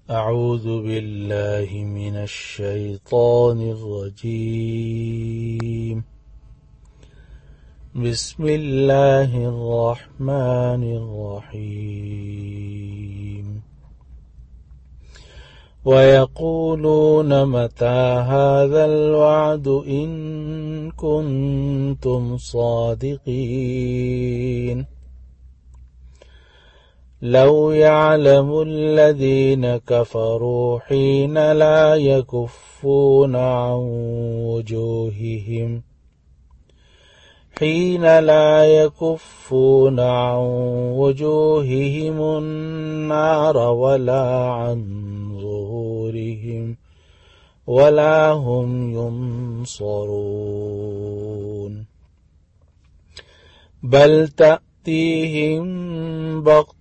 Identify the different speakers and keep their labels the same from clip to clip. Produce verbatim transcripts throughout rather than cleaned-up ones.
Speaker 1: أعوذ بالله من الشيطان الرجيم. بسم الله الرحمن الرحيم. ويقولون متى هذا الوعد إن كنتم صادقين. لو يعلم الذين كفروا حين لا يكفون عن وجوههم حين لا يكفون عن وجوههم النار ولا عن ظهورهم ولا هم ينصرون. بل تأتيهم بغتة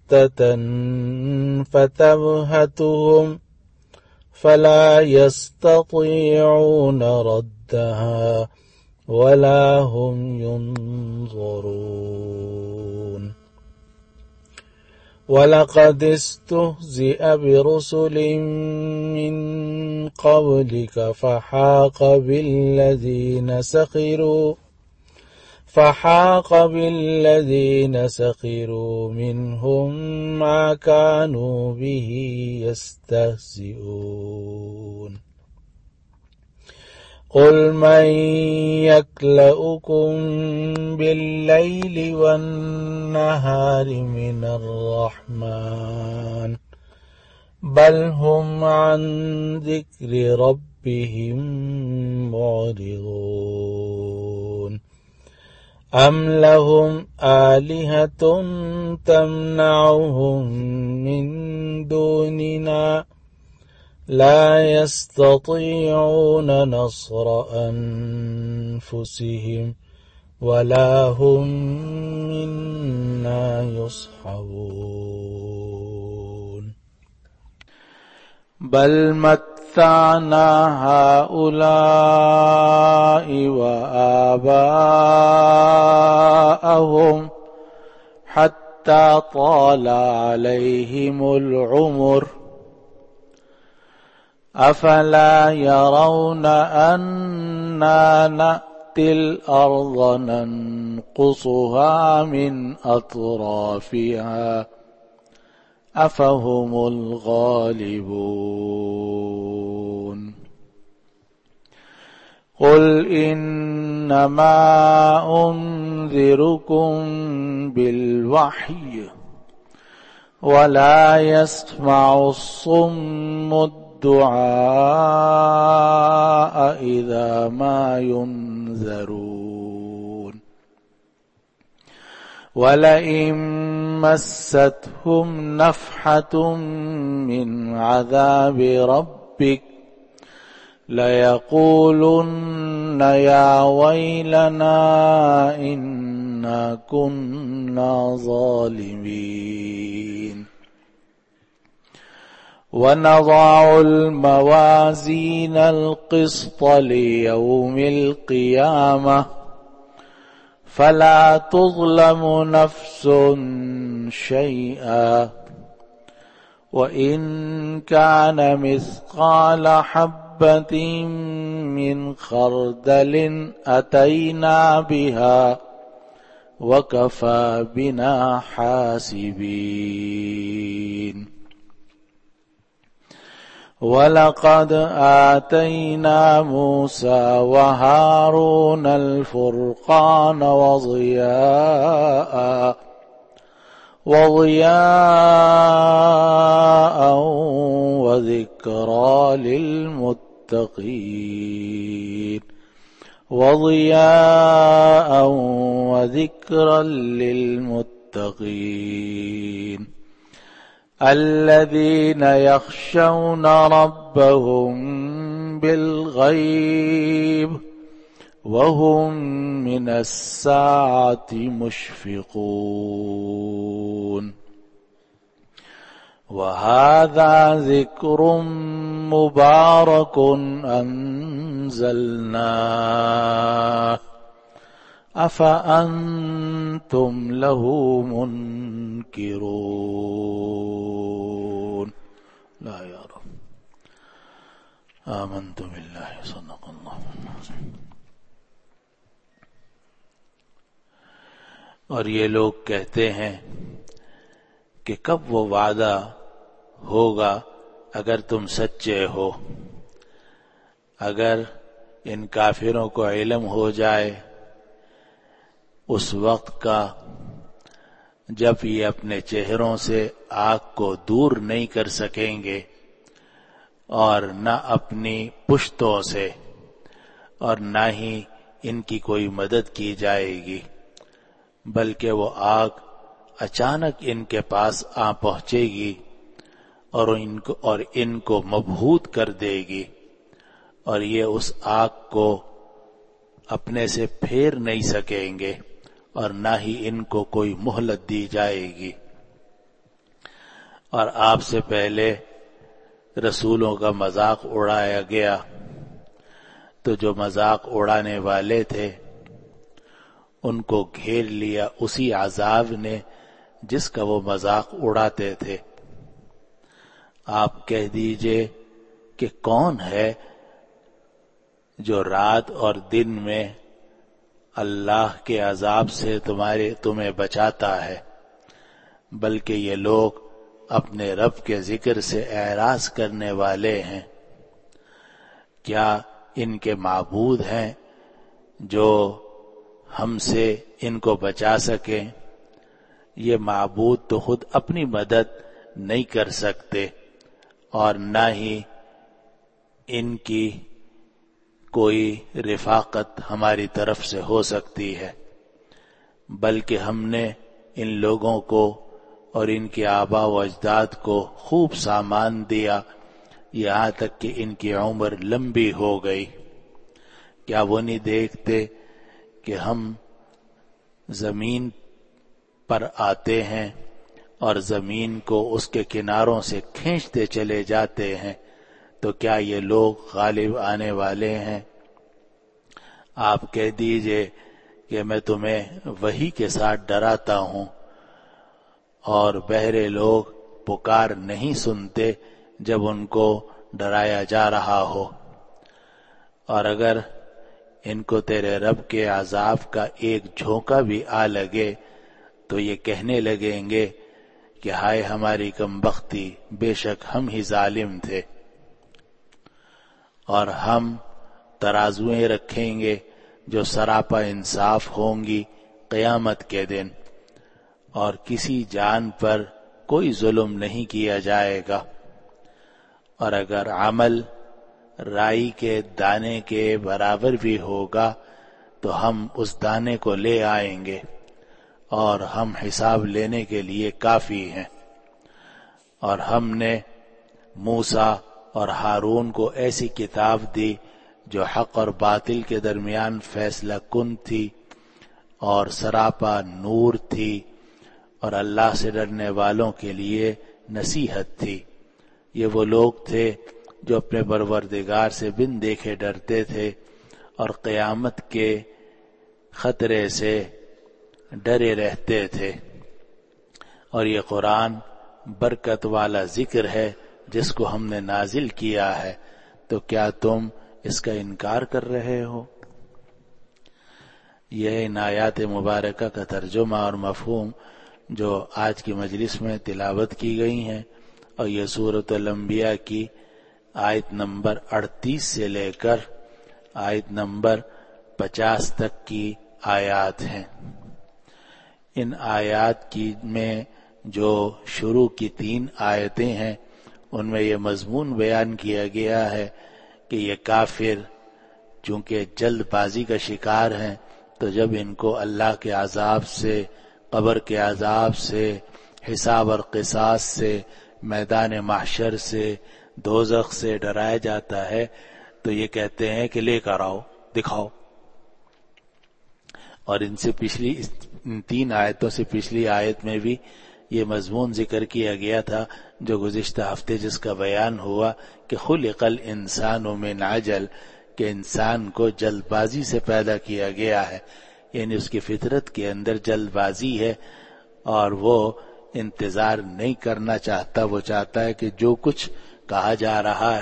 Speaker 1: فتبهتهم فلا يستطيعون ردها ولا هم ينظرون. ولقد استهزئ برسل من قبلك فحاق بالذين سخروا فحاق بالذين سخروا منهم ما كانوا به يستهزئون. قل من يكلؤكم بالليل والنهار من الرحمن بل هم عن ذكر ربهم معرضون. أم لهم آلهة تمنعهم من دوننا لا يستطيعون نصر أنفسهم ولا هم منا يصحبون. بل متعنا هؤلاء وآباءهم حتى طال عليهم العمر أفلا يرون أنا نأتي الأرض ننقصها من أطرافها أفهم الغالبون. قل إنما أنذركم بالوحي ولا يسمع الصم الدعاء إذا ما ينذرون. ولئن مستهم نفحة من عذاب ربك ليقولن يا ويلنا إنا كنا ظالمين. ونضع الموازين القسط ليوم القيامة فلا تظلم نفس شيئا وإن كان مثقال حبة من خردل أتينا بها وكفى بنا حاسبين. ولقد آتينا موسى وهارون الفرقان وضياء وضياء وذكرى للمتقين وضياء وذكرى للمتقين الذين يخشون ربهم بالغيب وهم من الساعة مشفقون. وهذا ذكر مبارك أنزلناه أفأنتم له منكرون. لا يا رب. آمنت باللہ صدق اللہ العظیم۔ اور یہ لوگ کہتے ہیں کہ کب وہ وعدہ ہوگا اگر تم سچے ہو۔ اگر ان کافروں کو علم ہو جائے اس وقت کا جب یہ اپنے چہروں سے آگ کو دور نہیں کر سکیں گے اور نہ اپنی پشتوں سے اور نہ ہی ان کی کوئی مدد کی جائے گی، بلکہ وہ آگ اچانک ان کے پاس آ پہنچے گی اور ان کو اور ان کو مبہوت کر دے گی، اور یہ اس آگ کو اپنے سے پھیر نہیں سکیں گے اور نہ ہی ان کو کوئی مہلت دی جائے گی۔ اور آپ سے پہلے رسولوں کا مذاق اڑایا گیا، تو جو مذاق اڑانے والے تھے ان کو گھیر لیا اسی عذاب نے جس کا وہ مذاق اڑاتے تھے۔ آپ کہہ دیجئے کہ کون ہے جو رات اور دن میں اللہ کے عذاب سے تمہارے تمہیں بچاتا ہے، بلکہ یہ لوگ اپنے رب کے ذکر سے اعراض کرنے والے ہیں۔ کیا ان کے معبود ہیں جو ہم سے ان کو بچا سکیں؟ یہ معبود تو خود اپنی مدد نہیں کر سکتے اور نہ ہی ان کی کوئی رفاقت ہماری طرف سے ہو سکتی ہے، بلکہ ہم نے ان لوگوں کو اور ان کے آباء و اجداد کو خوب سامان دیا یہاں تک کہ ان کی عمر لمبی ہو گئی۔ کیا وہ نہیں دیکھتے کہ ہم زمین پر آتے ہیں اور زمین کو اس کے کناروں سے کھینچتے چلے جاتے ہیں، تو کیا یہ لوگ غالب آنے والے ہیں؟ آپ کہہ دیجئے کہ میں تمہیں وحی کے ساتھ ڈراتا ہوں، اور بہرے لوگ پکار نہیں سنتے جب ان کو ڈرایا جا رہا ہو۔ اور اگر ان کو تیرے رب کے عذاب کا ایک جھونکا بھی آ لگے تو یہ کہنے لگیں گے کہ ہائے ہماری کم بختی، بے شک ہم ہی ظالم تھے۔ اور ہم ترازویں رکھیں گے جو سراپا انصاف ہوں گی قیامت کے دن، اور کسی جان پر کوئی ظلم نہیں کیا جائے گا۔ اور اگر عمل رائی کے دانے کے برابر بھی ہوگا تو ہم اس دانے کو لے آئیں گے اور ہم حساب لینے کے لیے کافی ہیں۔ اور ہم نے موسیٰ اور ہارون کو ایسی کتاب دی جو حق اور باطل کے درمیان فیصلہ کن تھی اور سراپا نور تھی اور اللہ سے ڈرنے والوں کے لیے نصیحت تھی۔ یہ وہ لوگ تھے جو اپنے پروردگار سے بن دیکھے ڈرتے تھے اور قیامت کے خطرے سے ڈرے رہتے تھے۔ اور یہ قرآن برکت والا ذکر ہے جس کو ہم نے نازل کیا ہے، تو کیا تم اس کا انکار کر رہے ہو؟ یہ ان آیات مبارکہ کا ترجمہ اور مفہوم جو آج کی مجلس میں تلاوت کی گئی ہیں، اور یہ سورۃ الانبیاء کی آیت نمبر اڑتیس سے لے کر آیت نمبر پچاس تک کی آیات ہیں۔ ان آیات کی میں جو شروع کی تین آیتیں ہیں ان میں یہ مضمون بیان کیا گیا ہے کہ یہ کافر چونکہ جلد بازی کا شکار ہیں، تو جب ان کو اللہ کے عذاب سے، قبر کے عذاب سے، حساب اور قصاص سے، میدان محشر سے، دوزخ سے ڈرایا جاتا ہے تو یہ کہتے ہیں کہ لے کر آؤ، دکھاؤ۔ اور ان سے پچھلی ان تین آیتوں سے پچھلی آیت میں بھی یہ مضمون ذکر کیا گیا تھا جو گزشتہ ہفتے جس کا بیان ہوا کہ خلق الانسان من عجل، کہ انسان کو جلد بازی سے پیدا کیا گیا ہے، یعنی اس کی فطرت کے اندر جلد بازی ہے اور وہ انتظار نہیں کرنا چاہتا، وہ چاہتا ہے کہ جو کچھ کہا جا رہا ہے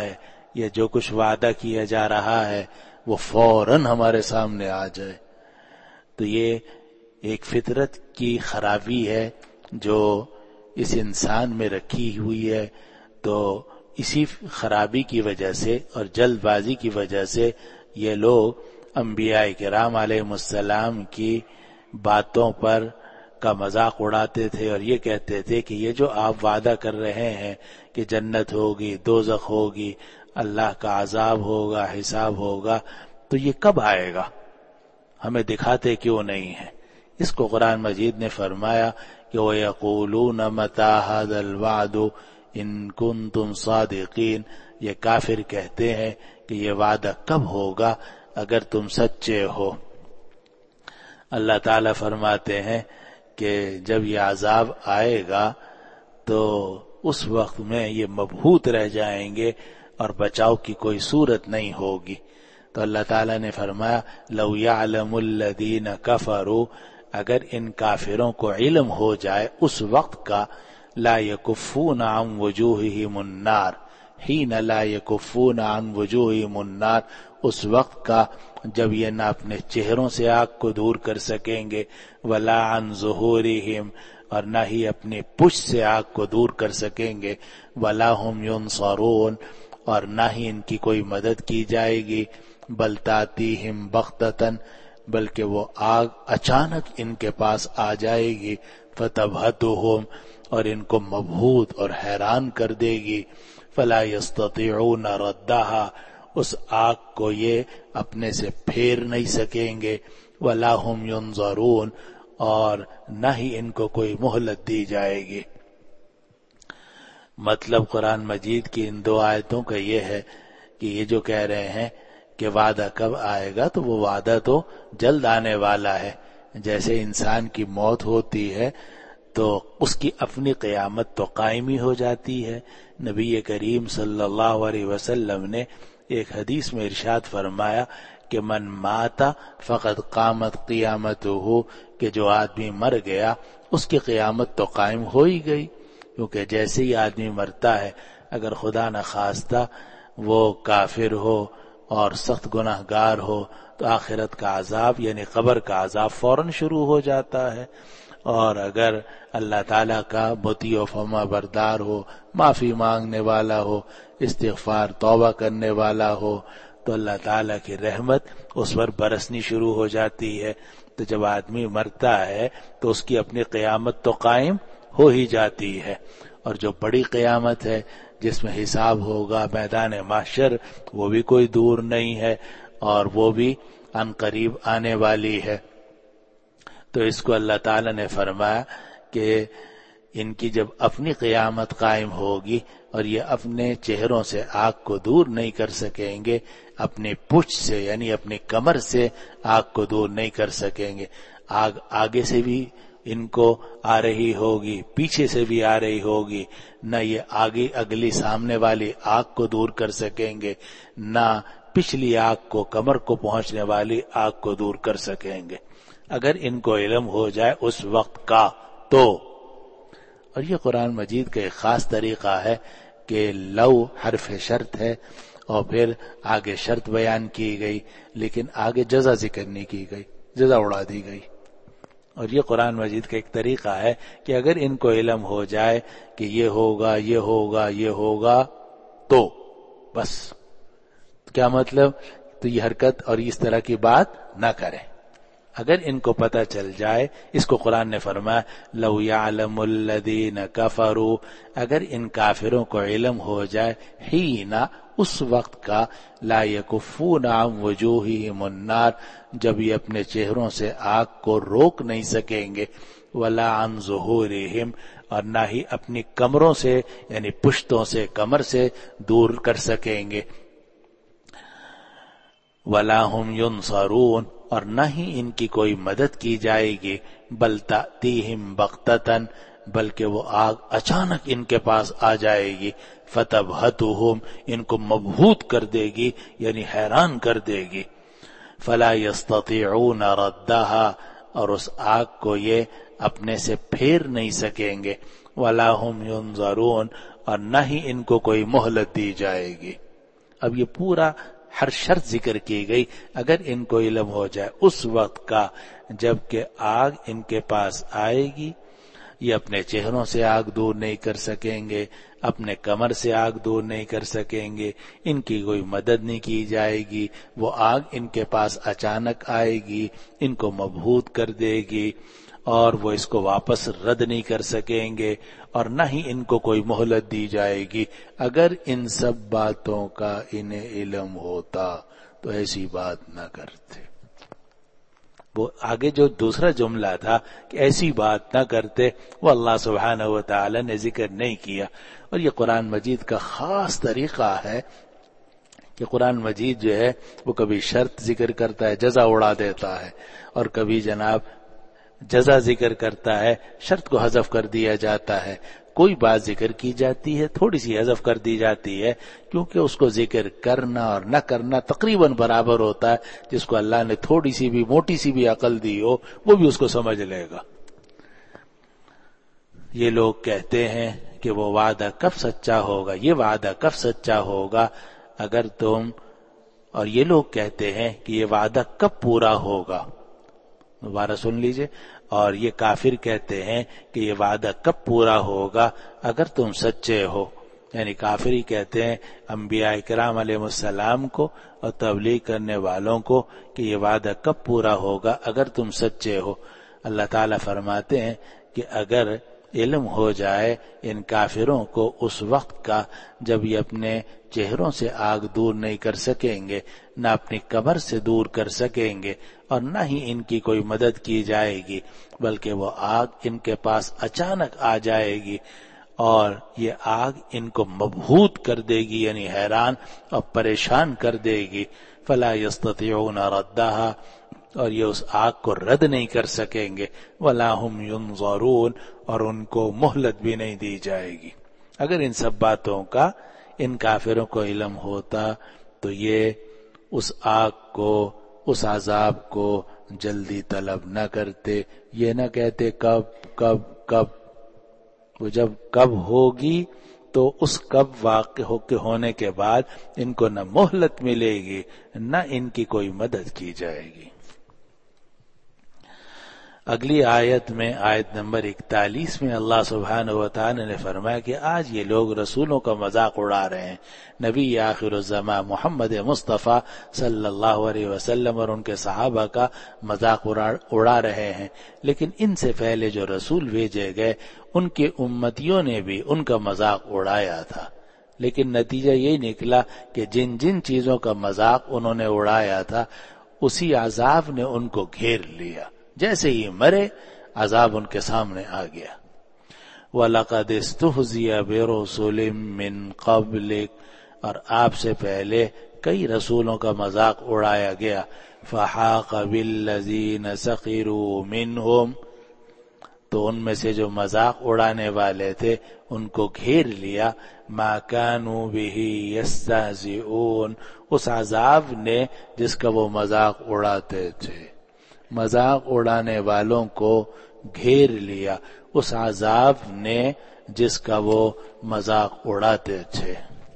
Speaker 1: یا جو کچھ وعدہ کیا جا رہا ہے وہ فوراً ہمارے سامنے آ جائے. تو یہ ایک فطرت کی خرابی ہے جو اس انسان میں رکھی ہوئی ہے. تو اسی خرابی کی وجہ سے اور جلد بازی کی وجہ سے یہ لوگ انبیاء کرام علیہ السلام کی باتوں پر کا مذاق اڑاتے تھے اور یہ کہتے تھے کہ یہ جو آپ وعدہ کر رہے ہیں کہ جنت ہوگی، دوزخ ہوگی، اللہ کا عذاب ہوگا، حساب ہوگا، تو یہ کب آئے گا؟ ہمیں دکھاتے کیوں نہیں ہیں؟ اس کو قرآن مجید نے فرمایا کہ وَيَقُولُونَ مَتَىٰ هَٰذَا الْوَعْدُ إِن كُنتُمْ صَادِقِينَ، یہ کافر کہتے ہیں کہ یہ وعدہ کب ہوگا اگر تم سچے ہو. اللہ تعالیٰ فرماتے ہیں کہ جب یہ عذاب آئے گا تو اس وقت میں یہ مبہوت رہ جائیں گے اور بچاؤ کی کوئی صورت نہیں ہوگی. تو اللہ تعالیٰ نے فرمایا لو یعلم الذین کفروا، اگر ان کافروں کو علم ہو جائے اس وقت کا، لا یکفون عن وجوہہم النار، حین لا یکفون عن وجوہہم النار، اس وقت کا جب یہ نہ اپنے چہروں سے آگ کو دور کر سکیں گے، ولا عن ظہورہم، اور نہ ہی اپنی پشت سے آگ کو دور کر سکیں گے، ولا ہم ینصرون، اور نہ ہی ان کی کوئی مدد کی جائے گی، بل تاتیہم بغتۃ، بلکہ وہ آگ اچانک ان کے پاس آ جائے گی، فتبہتہم، اور ان کو مبہوت اور حیران کر دے گی، فلا یستطیعون ردہا، اس آگ کو یہ اپنے سے پھیر نہیں سکیں گے، ولا ہم ینظرون، اور نہ ہی ان کو کوئی مہلت دی جائے گی. مطلب قرآن مجید کی ان دو آیتوں کا یہ ہے کہ یہ جو کہہ رہے ہیں کہ وعدہ کب آئے گا، تو وہ وعدہ تو جلد آنے والا ہے. جیسے انسان کی موت ہوتی ہے تو اس کی اپنی قیامت تو قائم ہی ہو جاتی ہے. نبی کریم صلی اللہ علیہ وسلم نے ایک حدیث میں ارشاد فرمایا کہ من مات فقد قامت قیامتہ، کہ جو آدمی مر گیا اس کی قیامت تو قائم ہو ہی گئی. کیونکہ جیسے ہی آدمی مرتا ہے، اگر خدا نخواستہ وہ کافر ہو اور سخت گناہ گار ہو تو آخرت کا عذاب یعنی قبر کا عذاب فوراً شروع ہو جاتا ہے. اور اگر اللہ تعالیٰ کا مطیع و فرما بردار ہو، معافی مانگنے والا ہو، استغفار توبہ کرنے والا ہو، تو اللہ تعالیٰ کی رحمت اس پر برسنی شروع ہو جاتی ہے. تو جب آدمی مرتا ہے تو اس کی اپنی قیامت تو قائم ہو ہی جاتی ہے. اور جو بڑی قیامت ہے جس میں حساب ہوگا، میدان محشر، وہ بھی کوئی دور نہیں ہے اور وہ بھی ان قریب آنے والی ہے. تو اس کو اللہ تعالیٰ نے فرمایا کہ ان کی جب اپنی قیامت قائم ہوگی اور یہ اپنے چہروں سے آگ کو دور نہیں کر سکیں گے، اپنی پشت سے یعنی اپنی کمر سے آگ کو دور نہیں کر سکیں گے. آگ آگے سے بھی ان کو آ رہی ہوگی، پیچھے سے بھی آ رہی ہوگی، نہ یہ آگے اگلی سامنے والی آگ کو دور کر سکیں گے، نہ پچھلی آگ کو، کمر کو پہنچنے والی آگ کو دور کر سکیں گے. اگر ان کو علم ہو جائے اس وقت کا تو. اور یہ قرآن مجید کا ایک خاص طریقہ ہے کہ لو حرف شرط ہے اور پھر آگے شرط بیان کی گئی، لیکن آگے جزا ذکر نہیں کی گئی، جزا اڑا دی گئی. اور یہ قرآن مجید کا ایک طریقہ ہے کہ اگر ان کو علم ہو جائے کہ یہ ہوگا یہ ہوگا یہ ہوگا تو بس. کیا مطلب؟ تو یہ حرکت اور اس طرح کی بات نہ کریں. اگر ان کو پتہ چل جائے، اس کو قرآن نے فرمایا لو یعلم الذین کفروا، اگر ان کافروں کو علم ہو جائے، حین، اس وقت کا، لا یکفون عن وجوہہم النار، جب یہ اپنے چہروں سے آگ کو روک نہیں سکیں گے، ولا عن ظہورہم، اور نہ ہی اپنی کمروں سے یعنی پشتوں سے، کمر سے دور کر سکیں گے، ولا ہم ینصرون، اور نہ ہی ان کی کوئی مدد کی جائے گی، بل تأتیہم بغتۃ، بلکہ وہ آگ اچانک ان کے پاس آ جائے گی، فتبہتہم، ان کو مبہوت کر دے گی یعنی حیران کر دے گی، فلا یستطیعون ردہا، اور اس آگ کو یہ اپنے سے پھیر نہیں سکیں گے، ولا ہم ینظرون، اور نہ ہی ان کو کوئی مہلت دی جائے گی. اب یہ پورا ہر شرط ذکر کی گئی. اگر ان کو علم ہو جائے اس وقت کا جب کہ آگ ان کے پاس آئے گی، یہ اپنے چہروں سے آگ دور نہیں کر سکیں گے، اپنے کمر سے آگ دور نہیں کر سکیں گے، ان کی کوئی مدد نہیں کی جائے گی، وہ آگ ان کے پاس اچانک آئے گی، ان کو مبہوت کر دے گی اور وہ اس کو واپس رد نہیں کر سکیں گے، اور نہ ہی ان کو کوئی مہلت دی جائے گی. اگر ان سب باتوں کا انہیں علم ہوتا تو ایسی بات نہ کرتے. وہ آگے جو دوسرا جملہ تھا کہ ایسی بات نہ کرتے، وہ اللہ سبحانہ و تعالی نے ذکر نہیں کیا. اور یہ قرآن مجید کا خاص طریقہ ہے کہ قرآن مجید جو ہے وہ کبھی شرط ذکر کرتا ہے، جزا اڑا دیتا ہے، اور کبھی جناب جزا ذکر کرتا ہے، شرط کو حذف کر دیا جاتا ہے. کوئی بات ذکر کی جاتی ہے، تھوڑی سی حذف کر دی جاتی ہے، کیونکہ اس کو ذکر کرنا اور نہ کرنا تقریباً برابر ہوتا ہے. جس کو اللہ نے تھوڑی سی بھی موٹی سی بھی عقل دی ہو وہ بھی اس کو سمجھ لے گا. یہ لوگ کہتے ہیں کہ وہ وعدہ کب سچا ہوگا، یہ وعدہ کب سچا ہوگا اگر تم، اور یہ لوگ کہتے ہیں کہ یہ وعدہ کب پورا ہوگا. دوبارہ سن لیجئے. اور یہ کافر کہتے ہیں کہ یہ وعدہ کب پورا ہوگا اگر تم سچے ہو. یعنی کافر ہی کہتے ہیں انبیاء کرام علیہ السلام کو اور تبلیغ کرنے والوں کو کہ یہ وعدہ کب پورا ہوگا اگر تم سچے ہو. اللہ تعالیٰ فرماتے ہیں کہ اگر علم ہو جائے ان کافروں کو اس وقت کا جب یہ اپنے چہروں سے آگ دور نہیں کر سکیں گے، نہ اپنی کمر سے دور کر سکیں گے، اور نہ ہی ان کی کوئی مدد کی جائے گی، بلکہ وہ آگ ان کے پاس اچانک آ جائے گی اور یہ آگ ان کو مبہوت کر دے گی، یعنی حیران اور پریشان کر دے گی. فلا یستطیعون ردها، اور یہ اس آگ کو رد نہیں کر سکیں گے. ولا هم ینظرون، اور ان کو مہلت بھی نہیں دی جائے گی. اگر ان سب باتوں کا ان کافروں کو علم ہوتا تو یہ اس آگ کو، اس عذاب کو جلدی طلب نہ کرتے، یہ نہ کہتے کب کب کب. وہ جب کب ہوگی تو اس کب واقع ہو کے ہونے کے بعد ان کو نہ مہلت ملے گی نہ ان کی کوئی مدد کی جائے گی. اگلی آیت میں، آیت نمبر اکتالیس میں اللہ سبحانہ و تعالی نے فرمایا کہ آج یہ لوگ رسولوں کا مذاق اڑا رہے ہیں، نبی آخر الزمان محمد مصطفیٰ صلی اللہ علیہ وسلم اور ان کے صحابہ کا مذاق اڑا رہے ہیں. لیکن ان سے پہلے جو رسول بھیجے گئے ان کے امتیوں نے بھی ان کا مذاق اڑایا تھا. لیکن نتیجہ یہی نکلا کہ جن جن چیزوں کا مذاق انہوں نے اڑایا تھا اسی عذاب نے ان کو گھیر لیا. جیسے ہی مرے عذاب ان کے سامنے آ گیا. وَلَقَدِ اسْتُهْزِئَ بِرُسُلٍ مِّن قَبْلِكَ، اور آپ سے پہلے کئی رسولوں کا مذاق اڑایا گیا. فَحَاقَ بِالَّذِينَ سَخِرُوا مِنْهُمْ، تو ان میں سے جو مذاق اڑانے والے تھے ان کو گھیر لیا. مَا كَانُوا بِهِ يَسْتَهْزِئُونَ، اس عذاب نے جس کا وہ مذاق اڑاتے تھے. مذاق اڑانے والوں کو گھیر لیا اس عذاب نے جس کا وہ مذاق اڑاتے تھے.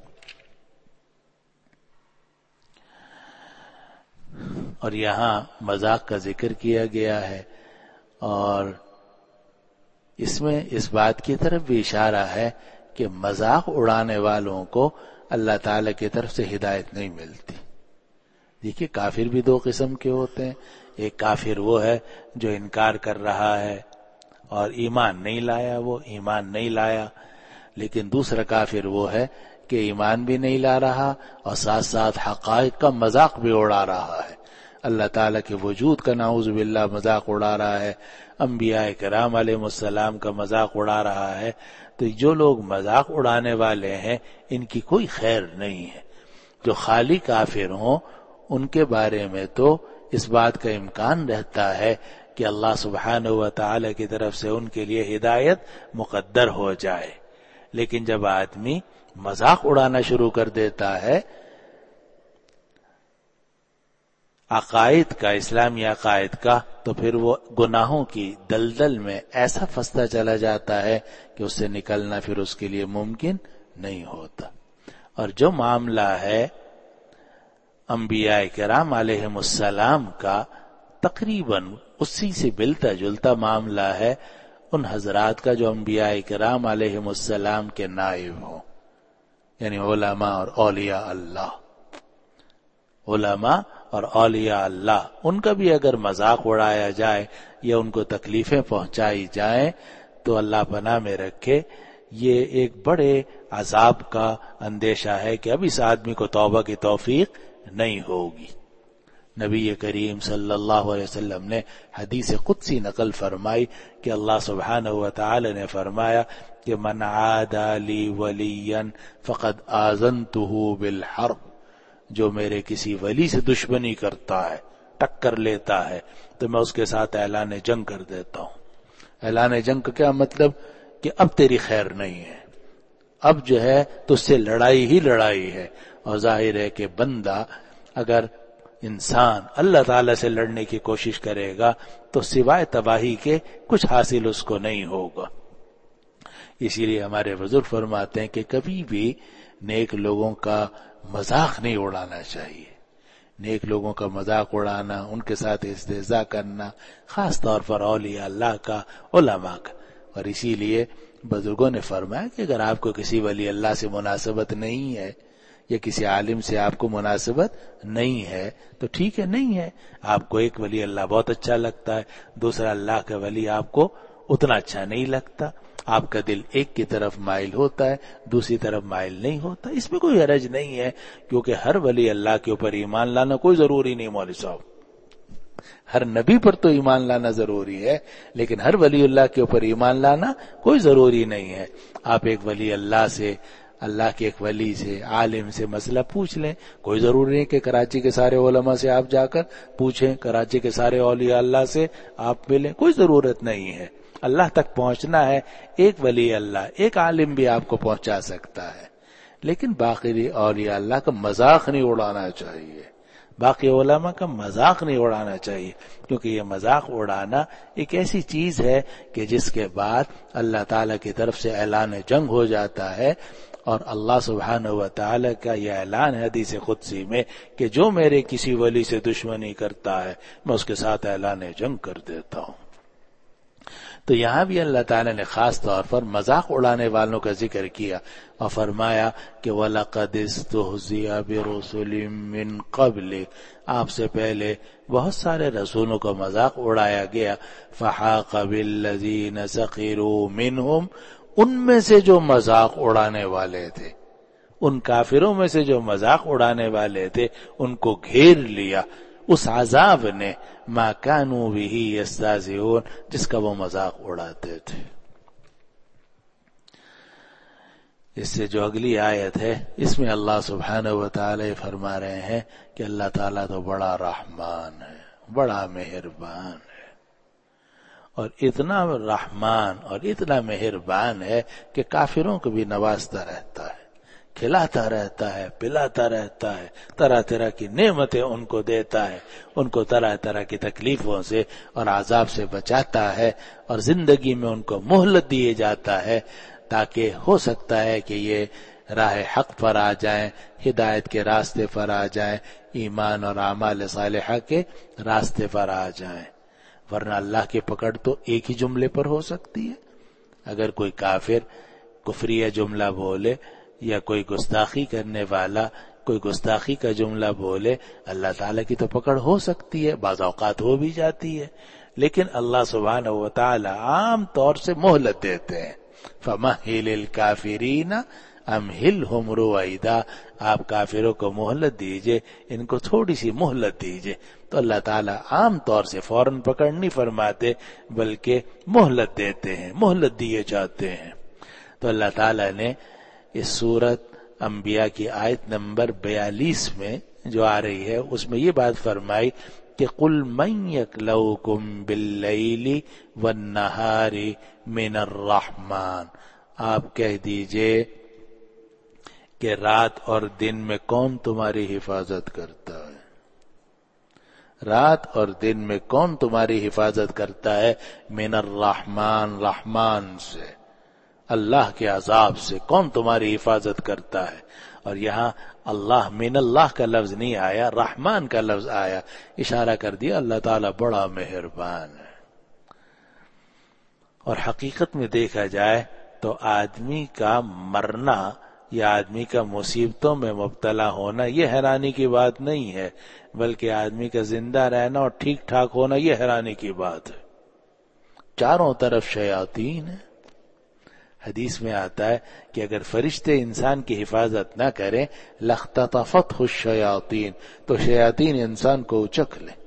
Speaker 1: اور یہاں مذاق کا ذکر کیا گیا ہے، اور اس میں اس بات کی طرف بھی اشارہ ہے کہ مذاق اڑانے والوں کو اللہ تعالی کی طرف سے ہدایت نہیں ملتی. دیکھیے کافر بھی دو قسم کے ہوتے ہیں. ایک کافر وہ ہے جو انکار کر رہا ہے اور ایمان نہیں لایا، وہ ایمان نہیں لایا. لیکن دوسرا کافر وہ ہے کہ ایمان بھی نہیں لا رہا اور ساتھ ساتھ حقائق کا مذاق بھی اڑا رہا ہے. اللہ تعالیٰ کے وجود کا نعوذ باللہ مذاق اڑا رہا ہے، انبیاء کرام علیہ السلام کا مذاق اڑا رہا ہے. تو جو لوگ مذاق اڑانے والے ہیں ان کی کوئی خیر نہیں ہے. جو خالی کافر ہوں ان کے بارے میں تو اس بات کا امکان رہتا ہے کہ اللہ سبحانہ و تعالی کی طرف سے ان کے لیے ہدایت مقدر ہو جائے. لیکن جب آدمی مذاق اڑانا شروع کر دیتا ہے عقائد کا، اسلامی عقائد کا، تو پھر وہ گناہوں کی دلدل میں ایسا پھنستا چلا جاتا ہے کہ اس سے نکلنا پھر اس کے لیے ممکن نہیں ہوتا. اور جو معاملہ ہے انبیاء کرام علیہم السلام کا تقریباً اسی سے ملتا جلتا معاملہ ہے ان حضرات کا جو انبیاء کرام علیہم السلام کے نائب ہوں، یعنی علماء اور اولیاء اللہ. علماء اور اولیاء اللہ، ان کا بھی اگر مذاق اڑایا جائے یا ان کو تکلیفیں پہنچائی جائیں تو اللہ پناہ میں رکھے، یہ ایک بڑے عذاب کا اندیشہ ہے کہ اب اس آدمی کو توبہ کی توفیق نہیں ہوگی. نبی کریم صلی اللہ علیہ وسلم نے حدیث قدسی نقل فرمائی کہ اللہ سبحانہ و تعالی نے فرمایا کہ من عادى لی ولیا فقد آذنتہ بالحرب، جو میرے کسی ولی سے دشمنی کرتا ہے، ٹکر لیتا ہے، تو میں اس کے ساتھ اعلان جنگ کر دیتا ہوں. اعلان جنگ کا کیا مطلب؟ کہ اب تیری خیر نہیں ہے، اب جو ہے تجھ سے لڑائی ہی لڑائی ہے. اور ظاہر ہے کہ بندہ اگر انسان اللہ تعالی سے لڑنے کی کوشش کرے گا تو سوائے تباہی کے کچھ حاصل اس کو نہیں ہوگا. اسی لیے ہمارے بزرگ فرماتے ہیں کہ کبھی بھی نیک لوگوں کا مذاق نہیں اڑانا چاہیے. نیک لوگوں کا مذاق اڑانا، ان کے ساتھ استہزاء کرنا، خاص طور پر اولیاء اللہ کا، علماء کا. اور اسی لیے بزرگوں نے فرمایا کہ اگر آپ کو کسی ولی اللہ سے مناسبت نہیں ہے یا کسی عالم سے آپ کو مناسبت نہیں ہے تو ٹھیک ہے، نہیں ہے. آپ کو ایک ولی اللہ بہت اچھا لگتا ہے، دوسرا اللہ کا ولی آپ کو اتنا اچھا نہیں لگتا، آپ کا دل ایک کی طرف مائل ہوتا ہے، دوسری طرف مائل نہیں ہوتا. اس میں کوئی حرج نہیں ہے، کیونکہ ہر ولی اللہ کے اوپر ایمان لانا کوئی ضروری نہیں. مولوی صاحب، ہر نبی پر تو ایمان لانا ضروری ہے، لیکن ہر ولی اللہ کے اوپر ایمان لانا کوئی ضروری نہیں ہے. آپ ایک ولی اللہ سے، اللہ کے ایک ولی سے، عالم سے مسئلہ پوچھ لیں. کوئی ضروری نہیں کہ کراچی کے سارے علماء سے آپ جا کر پوچھیں، کراچی کے سارے اولیاء اللہ سے آپ ملیں، کوئی ضرورت نہیں ہے. اللہ تک پہنچنا ہے، ایک ولی اللہ، ایک عالم بھی آپ کو پہنچا سکتا ہے. لیکن باقی اولیاء اللہ کا مذاق نہیں اڑانا چاہیے، باقی علماء کا مذاق نہیں اڑانا چاہیے، کیونکہ یہ مذاق اڑانا ایک ایسی چیز ہے کہ جس کے بعد اللہ تعالی کی طرف سے اعلان جنگ ہو جاتا ہے. اور اللہ سبحانہ و تعالی کا یہ اعلان ہے حدیث قدسی میں کہ جو میرے کسی ولی سے دشمنی کرتا ہے میں اس کے ساتھ اعلان جنگ کر دیتا ہوں. تو یہاں بھی اللہ تعالی نے خاص طور پر مذاق اڑانے والوں کا ذکر کیا اور فرمایا کہ وَلَقَدِ اسْتُهْزِئَ بِرُسُلٍ مِّن قَبْلِكَ، آپ سے پہلے بہت سارے رسولوں کا مذاق اڑایا گیا. فَحَاقَ بِالَّذِينَ سَخِرُوا مِنْهُمْ، ان میں سے جو مذاق اڑانے والے تھے، ان کافروں میں سے جو مذاق اڑانے والے تھے، ان کو گھیر لیا اس عذاب نے، ما كانوا به يستهزئون، جس کا وہ مذاق اڑاتے تھے. اس سے جو اگلی آیت ہے اس میں اللہ سبحانہ و تعالی فرما رہے ہیں کہ اللہ تعالیٰ تو بڑا رحمان ہے، بڑا مہربان ہے، اور اتنا رحمان اور اتنا مہربان ہے کہ کافروں کو بھی نوازتا رہتا ہے، کھلاتا رہتا ہے، پلاتا رہتا ہے، طرح طرح کی نعمتیں ان کو دیتا ہے، ان کو طرح طرح کی تکلیفوں سے اور عذاب سے بچاتا ہے، اور زندگی میں ان کو مہلت دیے جاتا ہے تاکہ ہو سکتا ہے کہ یہ راہ حق پر آ جائیں، ہدایت کے راستے پر آ جائیں، ایمان اور اعمال صالحہ کے راستے پر آ جائیں. ورنہ اللہ کی پکڑ تو ایک ہی جملے پر ہو سکتی ہے. اگر کوئی کافر کفریہ جملہ بولے یا کوئی گستاخی کرنے والا کوئی گستاخی کا جملہ بولے، اللہ تعالیٰ کی تو پکڑ ہو سکتی ہے، بعض اوقات ہو بھی جاتی ہے، لیکن اللہ سبحانہ و تعالی عام طور سے مہلت دیتے ہیں. فَمَهِّلِ الْكَافِرِينَ أَمْهِلْهُمْ رُوَيْدًا، آپ کافروں کو مہلت دیجئے، ان کو تھوڑی سی مہلت دیجئے. تو اللہ تعالیٰ عام طور سے فوراً پکڑ نہیں فرماتے بلکہ مہلت دیتے ہیں، مہلت دیے جاتے ہیں. تو اللہ تعالیٰ نے اس سورت انبیاء کی آیت نمبر بیالیس میں جو آ رہی ہے اس میں یہ بات فرمائی کہ قُلْ مَنْ يَكْلَؤُكُمْ بِاللَّيْلِ وَالنَّهَارِ مِنَ الرَّحْمَنِ، آپ کہہ دیجئے کہ رات اور دن میں کون تمہاری حفاظت کرتا ہے، رات اور دن میں کون تمہاری حفاظت کرتا ہے، من الرحمن، رحمان سے، اللہ کے عذاب سے کون تمہاری حفاظت کرتا ہے. اور یہاں اللہ من اللہ کا لفظ نہیں آیا، رحمان کا لفظ آیا، اشارہ کر دیا اللہ تعالیٰ بڑا مہربان ہے۔ اور حقیقت میں دیکھا جائے تو آدمی کا مرنا یا آدمی کا مصیبتوں میں مبتلا ہونا یہ حیرانی کی بات نہیں ہے، بلکہ آدمی کا زندہ رہنا اور ٹھیک ٹھاک ہونا یہ حیرانی کی بات ہے۔ چاروں طرف شیاطین ہیں۔ حدیث میں آتا ہے کہ اگر فرشتے انسان کی حفاظت نہ کریں لَاخْتَطَفَتْهُ الشَّيَاطِينُ، تو شیاطین انسان کو اچک لیں۔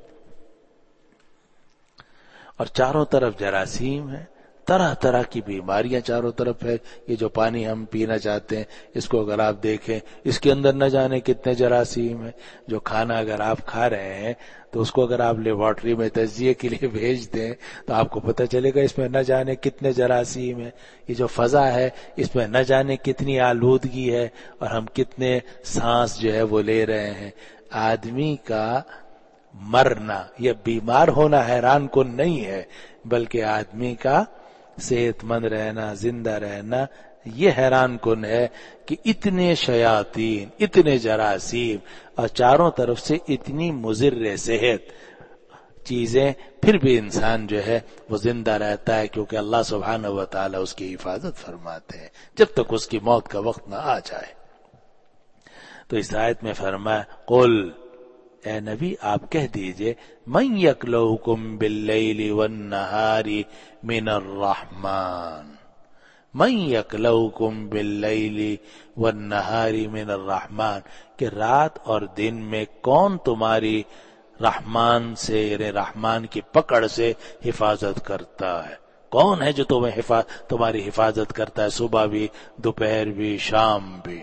Speaker 1: اور چاروں طرف جراثیم ہیں، طرح طرح کی بیماریاں چاروں طرف ہے۔ یہ جو پانی ہم پینا چاہتے ہیں اس کو اگر آپ دیکھیں اس کے اندر نہ جانے کتنے جراثیم ہیں۔ جو کھانا اگر آپ کھا رہے ہیں تو اس کو اگر آپ لیبارٹری میں تجزیے کے لیے بھیج دیں تو آپ کو پتہ چلے گا اس میں نہ جانے کتنے جراثیم ہیں۔ یہ جو فضا ہے اس میں نہ جانے کتنی آلودگی ہے اور ہم کتنے سانس جو ہے وہ لے رہے ہیں۔ آدمی کا مرنا یا بیمار ہونا حیران کن نہیں ہے، بلکہ آدمی کا صحت مند رہنا، زندہ رہنا یہ حیران کن ہے کہ اتنے شیاطین، اتنے جراثیم اور چاروں طرف سے اتنی مضر صحت چیزیں، پھر بھی انسان جو ہے وہ زندہ رہتا ہے، کیونکہ اللہ سبحانہ و تعالی اس کی حفاظت فرماتے ہیں جب تک اس کی موت کا وقت نہ آ جائے۔ تو اس آیت میں فرمایا قل، اے نبی آپ کہہ دیجئے، من یکلؤکم باللیل والنہار من الرحمن، من یکلؤکم باللیل والنہار من الرحمن، کہ رات اور دن میں کون تمہاری رحمان سے یعنی رحمان کی پکڑ سے حفاظت کرتا ہے؟ کون ہے جو تمہیں حفاظ تمہاری حفاظت کرتا ہے صبح بھی، دوپہر بھی، شام بھی؟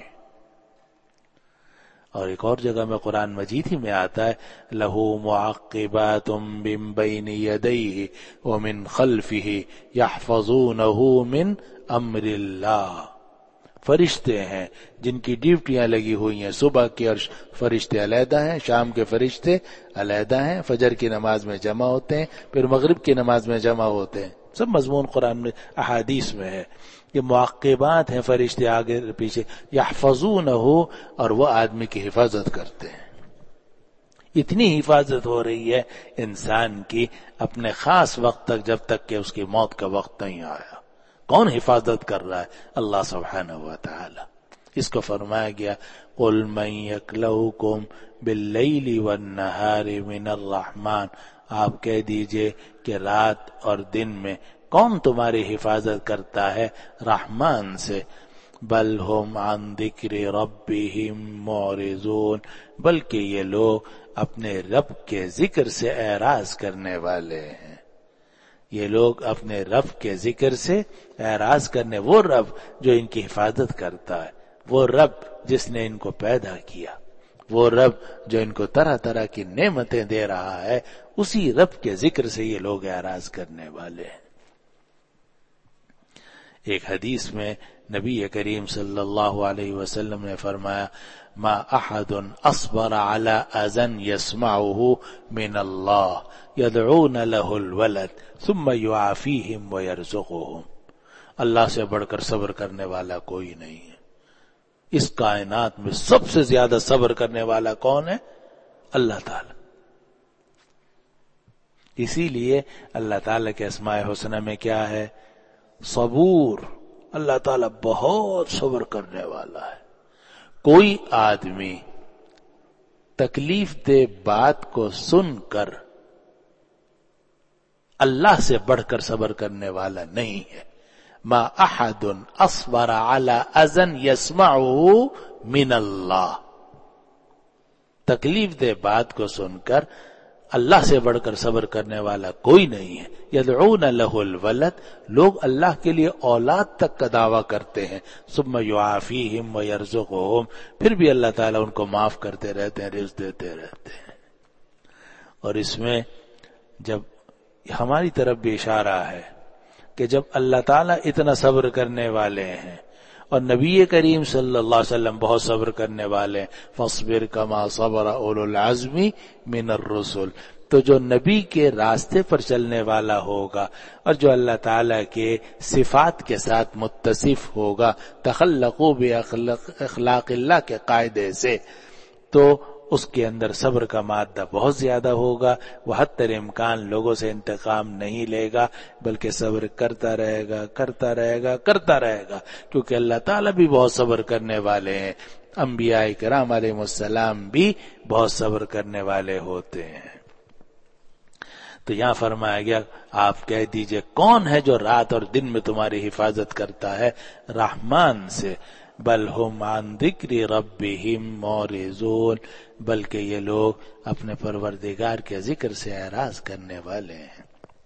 Speaker 1: اور ایک اور جگہ میں قرآن مجید ہی میں آتا ہے لَهُ مُعَقِّبَاتٌ مِّن بَيْنِ يَدَيْهِ وَمِن خَلْفِهِ يَحْفَظُونَهُ مِنْ أَمْرِ اللَّهِ، فرشتے ہیں جن کی ڈیوٹیاں لگی ہوئی ہیں، صبح کے اور فرشتے علیحدہ ہیں، شام کے فرشتے علیحدہ ہیں، فجر کی نماز میں جمع ہوتے ہیں، پھر مغرب کی نماز میں جمع ہوتے ہیں۔ سب مضمون قرآن میں احادیث میں ہے۔ یہ معقبات ہیں فرشتے آگے پیچھے، یحفظونہ، اور وہ آدمی کی حفاظت کرتے ہیں۔ اتنی حفاظت ہو رہی ہے انسان کی اپنے خاص وقت تک، جب تک کہ اس کی موت کا وقت نہیں آیا۔ کون حفاظت کر رہا ہے؟ اللہ سبحانہ و تعالی۔ اس کو فرمایا گیا قل من یکلؤکم باللیل والنہار من الرحمن، آپ کہہ دیجئے کہ رات اور دن میں کون تمہاری حفاظت کرتا ہے رحمان سے؟ بل ہم عن ذکر ربہم معرضون، بلکہ یہ لوگ اپنے رب کے ذکر سے اعراض کرنے والے ہیں۔ یہ لوگ اپنے رب کے ذکر سے اعراض کرنے، وہ رب جو ان کی حفاظت کرتا ہے، وہ رب جس نے ان کو پیدا کیا، وہ رب جو ان کو طرح طرح کی نعمتیں دے رہا ہے، اسی رب کے ذکر سے یہ لوگ اعراض کرنے والے ہیں۔ ایک حدیث میں نبی کریم صلی اللہ علیہ وسلم نے فرمایا ما احد اصبر على اذى يسمعه من الله يدعون له الولد ثم يعافيهم ويرزقهم، اللہ سے بڑھ کر صبر کرنے والا کوئی نہیں ہے۔ اس کائنات میں سب سے زیادہ صبر کرنے والا کون ہے؟ اللہ تعالی۔ اسی لیے اللہ تعالی کے اسماء حسنہ میں کیا ہے؟ صبور۔ اللہ تعالیٰ بہت صبر کرنے والا ہے۔ کوئی آدمی تکلیف دہ بات کو سن کر اللہ سے بڑھ کر صبر کرنے والا نہیں ہے۔ ما احد اصبر على اذى يسمعه من اللہ، تکلیف دہ بات کو سن کر اللہ سے بڑھ کر صبر کرنے والا کوئی نہیں ہے۔ یدعون له الولد، لوگ اللہ کے لیے اولاد تک کا دعویٰ کرتے ہیں، ثم یعافیہم ویرزقہم، پھر بھی اللہ تعالیٰ ان کو معاف کرتے رہتے ہیں، رزق دیتے رہتے ہیں۔ اور اس میں جب ہماری طرف بھی اشارہ ہے کہ جب اللہ تعالیٰ اتنا صبر کرنے والے ہیں اور نبی کریم صلی اللہ علیہ وسلم بہت صبر کرنے والے، فاصبر کما صبر اولو العزم من الرسل، تو جو نبی کے راستے پر چلنے والا ہوگا اور جو اللہ تعالیٰ کے صفات کے ساتھ متصف ہوگا تخلقوا باخلاق اللہ کے قاعدے سے، تو اس کے اندر صبر کا مادہ بہت زیادہ ہوگا. وہ حتی الامکان لوگوں سے انتقام نہیں لے گا بلکہ صبر کرتا رہے گا کرتا رہے گا کرتا رہے گا، کیونکہ اللہ تعالیٰ بھی بہت صبر کرنے والے ہیں. انبیاء کرام علیہ السلام بھی بہت صبر کرنے والے ہوتے ہیں. تو یہاں فرمایا گیا آپ کہہ دیجئے کون ہے جو رات اور دن میں تمہاری حفاظت کرتا ہے؟ رحمان سے. بل ہم عن ذکر ربہم معرضون، بلکہ یہ لوگ اپنے پروردگار کے ذکر سے اعراض کرنے والے ہیں.